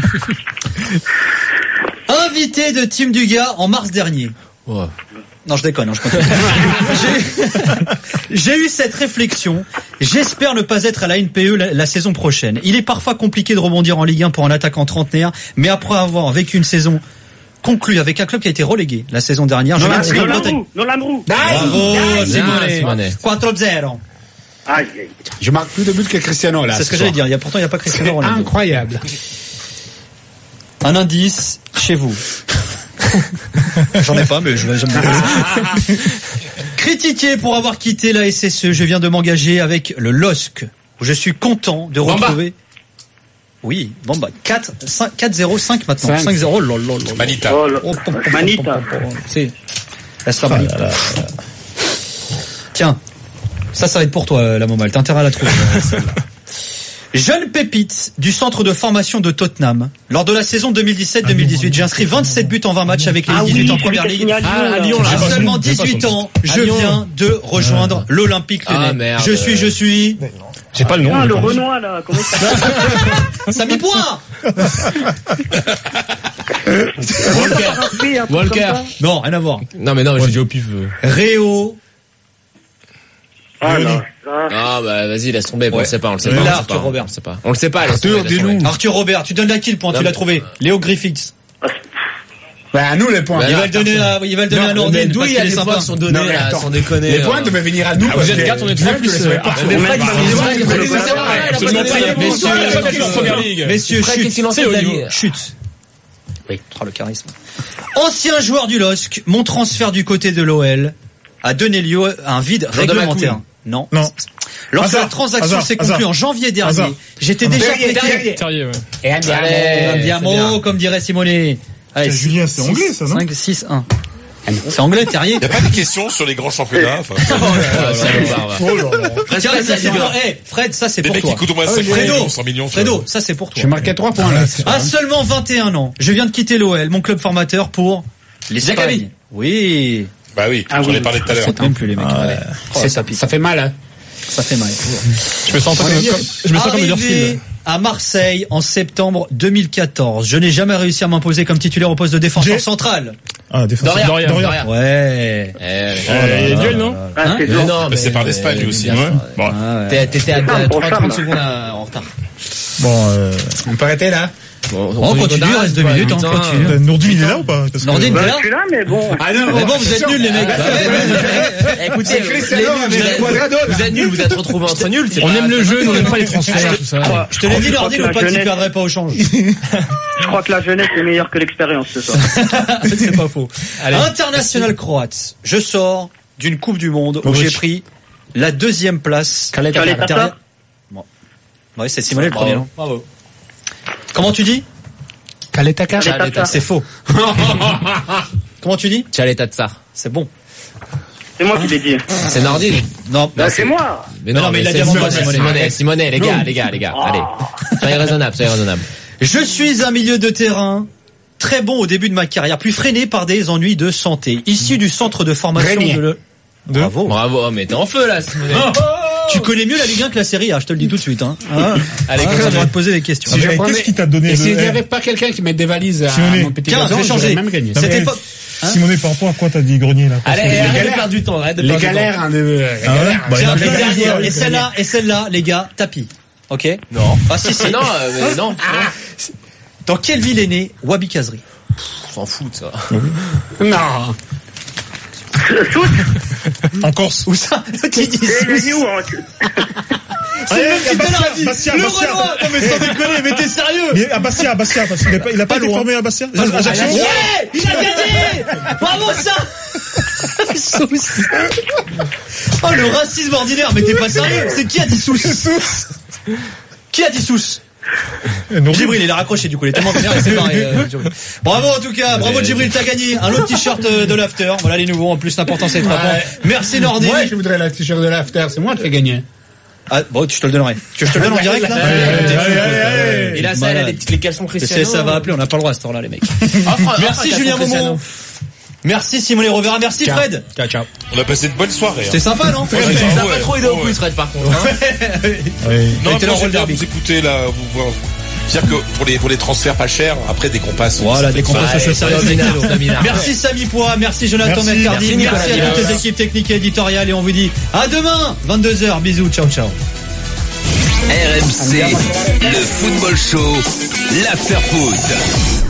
S5: Invité de Team Dugas en mars dernier.
S10: Oh.
S5: Non, je déconne, hein, je continue. J'ai- J'ai eu cette réflexion. J'espère ne pas être à la N P E la, la saison prochaine. Il est parfois compliqué de rebondir en Ligue un pour un attaquant trentenaire, mais après avoir vécu une saison conclue avec un club qui a été relégué la saison dernière, je viens de signer en
S12: Nolan
S5: Bretagne.
S12: Roux. Nolan Roux.
S5: Bravo,
S10: Bien,
S5: Simone.
S10: Simone.
S5: quatre zéro.
S12: Aïe, aïe.
S9: Je marque plus de buts que Cristiano là.
S5: C'est ce que
S9: soir.
S5: j'allais dire. Il y a pourtant il y a pas Cristiano
S9: C'est
S5: Ronaldo.
S9: incroyable.
S5: Un indice chez vous. J'en ai pas, mais je vais jamais. Critiqué pour avoir quitté la S S E, je viens de m'engager avec le L O S C, où je suis content de
S10: Bamba.
S5: retrouver. Oui, bon bah quatre zéro cinq maintenant.
S9: Cinq.
S5: cinq zéro. Oh, là, là, là.
S8: Manita.
S12: Oh là.
S5: Oh, pom, pom, pom,
S12: Manita.
S5: pom, pom, pom. C'est laisse-la Manita. Tiens, ça, ça va être pour toi, la Momal. T'as intérêt à la trouver. celle-là. Jeune pépite du centre de formation de Tottenham. Lors de la saison deux mille dix-sept deux mille dix-huit, j'ai inscrit vingt-sept buts en vingt matchs avec les
S12: Ah
S5: dix-huit
S12: oui,
S5: en
S12: celui
S5: première
S12: qui a
S5: ligue.
S12: signé à Lyon,
S10: Ah, à
S12: là.
S10: Lyon, là.
S5: À
S6: pas
S5: seulement
S6: son- j'ai pas
S5: dix-huit
S6: son
S5: ans, je
S10: À Lyon.
S5: viens de rejoindre l'Olympique
S10: Ah,
S5: Lyonnais.
S10: merde.
S5: Je suis, je suis.
S7: J'ai pas le nom.
S12: Ah,
S7: mais
S12: le
S7: quand même.
S12: Renoir, là. Comment il s'appelle?
S5: Samy Poix.
S10: Walker. Walker.
S5: Non, rien à voir.
S10: Non, mais non, mais j'ai dit au pif. euh.
S5: Réo.
S12: Ah là. Ah.
S10: Ah, bah, vas-y, laisse tomber. On
S5: Ouais.
S10: le sait pas, on le sait
S5: Là,
S10: pas. on le sait
S5: Arthur
S10: pas.
S5: Robert.
S10: On le sait pas. On le sait pas, laisse
S9: Arthur,
S10: tomber, laisse
S9: dis-nous.
S10: tomber.
S5: Arthur Robert, tu donnes la kill point,
S10: Non,
S5: tu l'as
S10: mais-
S5: trouvé. Léo Griffiths.
S9: Bah, à nous les points.
S10: Bah,
S5: Il
S10: là,
S5: va le donner à, il va le donner
S9: Non,
S5: à
S10: Mais
S5: Nordine
S10: d'où
S5: parce
S10: il y a
S5: qu'il est
S10: des
S5: sympa.
S10: points qui sont donnés,
S9: Non, mais
S10: là,
S9: attends.
S10: sans déconner.
S9: Les points
S10: euh.
S9: devaient venir à nous.
S7: Ah,
S9: parce
S7: vous êtes
S9: que-
S7: quatre, on est
S9: Bien
S7: trois
S9: que
S7: plus.
S9: je savais
S7: euh,
S9: pas.
S7: Arthur.
S10: Mais
S9: Mais
S10: Fred,
S9: bah,
S10: il
S9: bah,
S10: va- il va-
S9: bah,
S10: il va-
S9: bah,
S10: il va-
S9: bah,
S10: il va-
S7: Absolument
S10: il va-
S7: pas.
S10: il va-
S7: Mais
S10: Messieurs,
S7: sur la
S10: messieurs,
S7: Champions League, Première Ligue.
S5: Messieurs,
S10: Fred,
S5: chut.
S10: qu'est-ce qu'il en
S7: C'est
S10: fait de
S7: au
S10: la
S7: niveau.
S10: Ligue
S5: Chut. Oui, oh, le charisme. Ancien joueur du L O S C, mon transfert du côté de l'O L a donné lieu à un vide
S10: Jean de
S5: réglementaire.
S10: Macoun.
S5: Non.
S6: Non.
S5: Lorsque
S6: Hasard,
S5: la transaction
S6: hasard,
S5: s'est conclue
S6: hasard.
S5: en janvier dernier,
S6: Hasard.
S5: j'étais déjà
S9: Terrier,
S5: prêté.
S9: Terrier.
S7: Terrier, ouais.
S9: Et Andiamo.
S10: Allez.
S5: Un
S10: c'est
S5: diamant,
S10: bien.
S5: comme dirait Simone. Allez,
S6: C'est Julien, c'est anglais, ça, non?
S5: cinq, six, un. C'est anglais, Terrier.
S8: Il n'y a pas de questions sur les grands championnats. Enfin,
S10: Ah, salopard, va.
S6: Oh là là.
S5: Tiens, ça c'est pour eh, Fred, ça c'est
S8: des
S5: pour
S8: mecs
S5: toi.
S8: qui coûtent au moins
S5: Ah,
S8: cinq
S5: Fredo,
S8: millions, cent millions.
S5: Fredo, ça c'est pour toi.
S9: J'ai marqué trois points là.
S5: À seulement vingt et un ans, je viens de quitter l'O L, mon club formateur pour l'Espagne.
S10: Jacami.
S5: Oui.
S8: Bah oui,
S12: Ah
S8: j'en ai
S12: oui.
S8: parlé tout à l'heure.
S5: C'est même plus les mecs. Allez. Oh,
S9: C'est-
S5: ça pique.
S9: Ça fait mal, hein.
S5: Ça fait mal.
S7: Je me sens pas comme, comme- je me sens comme
S5: Arrivé
S7: Huddersfield.
S5: à Marseille en septembre deux mille quatorze. Je n'ai jamais réussi à m'imposer comme titulaire au poste de défenseur
S6: J'ai-
S5: central.
S6: Ah, défenseur.
S7: Doria.
S6: Doria.
S10: Doria.
S5: Ouais.
S10: Eh,
S7: Euh, Il y a Duel, non?
S12: Ah,
S5: Hein
S12: c'est
S10: mais
S12: dur.
S10: non,
S8: Mais c'est par l'Espagne, lui
S10: mais
S8: aussi.
S10: bien sûr.
S7: Ouais. Bon.
S5: Ah, ouais.
S10: T'es- T'étais à
S12: Charme, pour
S10: trente
S12: charme.
S10: secondes à- en retard.
S6: Bon, euh,
S9: On peut arrêter là.
S10: Bon,
S5: On continue, il reste deux minutes, hein, continue.
S6: euh, Nourdine, il est là ou pas? Parce que-
S5: Nordine,
S12: Bah,
S5: t'es là?
S12: je suis là, mais bon.
S9: Ah non,
S5: Mais bon, vous êtes nuls, les mecs.
S10: Bah, ouais, ouais. Écoutez,
S9: C'est Cristiano
S10: les nuls,
S9: avec
S10: vous êtes-
S9: Cuadrado, là.
S10: vous êtes nuls, vous êtes retrouvés entre nuls. c'est
S7: On
S10: pas-
S7: aime le
S10: c'est
S7: jeu,
S10: pas-
S7: nous on aime pas les transferts, tout ça.
S5: Je te l'ai dit,
S12: Je crois
S5: Nordine,
S12: que
S5: ou
S12: la
S5: pas, tu
S12: jeunesse-
S5: perdrais pas au change.
S12: Je crois que la jeunesse est meilleure que l'expérience ce soir.
S5: C'est pas faux. International croate. Je sors d'une Coupe du Monde où j'ai pris la deuxième place.
S12: Caleta.
S5: Derrière- Bon. Ouais, c'est Simone le
S10: Bravo.
S5: premier, non? Bravo. Comment tu dis?
S9: Caleta.
S10: Caleta.
S5: C'est faux. Comment tu dis?
S10: Caleta Tsar.
S5: C'est bon.
S12: C'est moi qui l'ai dit.
S10: C'est Nordine.
S5: Non,
S12: non c'est moi.
S10: Mais non, mais il a dit Simonet, Simonet, Simonet, les gars, les gars, les gars. Allez. Soyez raisonnable, soyez raisonnable.
S5: Je suis un milieu de terrain très bon au début de ma carrière, plus freiné par des ennuis de santé. Issu du centre de formation de le... Bravo.
S10: Bravo, oh, mais t'es en feu là, Simonet.
S5: Tu connais mieux la Ligue un que la Série A, je te le dis tout de suite. Hein. Ah. Allez, ah, on va te poser des questions.
S6: Si ah, qu'est-ce qui t'a donné?
S13: Et s'il n'y avait pas quelqu'un qui met des valises à mon petit gazon, j'aurais même gagné.
S6: C'était pas... Hein Simonet, par rapport à quoi t'as dit Grenier là?
S10: Allez, arrête de perdre du temps, arrête de perdre du temps. Les galères, hein,
S5: de... C'est un peu dernière. Et celle-là, et celle-là, les gars, tapis. Ok?
S10: Non.
S5: Ah si, si.
S10: Non, euh, non, non.
S5: Dans quelle ville est né Wabi Kazri?
S10: On s'en fout de ça.
S13: Non.
S12: Sousse.
S6: En Corse.
S5: Où ça? Qui dit
S12: Sousse?
S5: C'est le même qui te l'a dit. Bastia, le Bastia. Renoir. Non mais sans déconner, mais t'es sérieux?
S6: Mais à Bastia, à Bastia, parce qu'il a pas, il a pas, pas été formé à Bastia.
S5: Ah, ah, Ajaccio. Yeah, il a gagné. Bravo ça. Sousse. Oh le racisme ordinaire, mais t'es pas sérieux? C'est qui a dit Sousse? Qui a dit Sousse? Djibril, il a raccroché du coup, il est tellement vénère, c'est pareil. Euh, bravo en tout cas, bravo Djibril, t'as gagné un autre t-shirt de l'after. Voilà les nouveaux, en plus l'important c'est les trois points. Merci Nordine.
S13: Ouais, je voudrais le t-shirt de l'after, c'est moi qui ai gagné.
S5: Ah, bon, tu te le donnerais. Tu veux que je te le donne en direct, là?
S10: Et là, ça, elle a les, les caleçons Cristiano.
S5: Ça va appeler, on n'a pas le droit à ce temps-là, les mecs. Merci Julien Momo. Merci Simon Rovera, merci ciao. Fred.
S8: Ciao, ciao. On a passé une bonne soirée.
S5: C'était hein. sympa, non?
S10: Ça n'a pas trop aidé au quiz, Fred, par contre.
S8: Non, mais moi, vous écoutez, là, vous voir. C'est-à-dire que pour les, pour les transferts pas chers, après des compasses.
S5: Voilà, des compasses sérieuses. Merci Samy Poix, merci Jonathan Mercardi, merci, merci à toutes les équipes techniques et éditoriales et on vous dit à demain, vingt-deux heures. Bisous, ciao, ciao.
S1: R M C, le football show, l'after foot.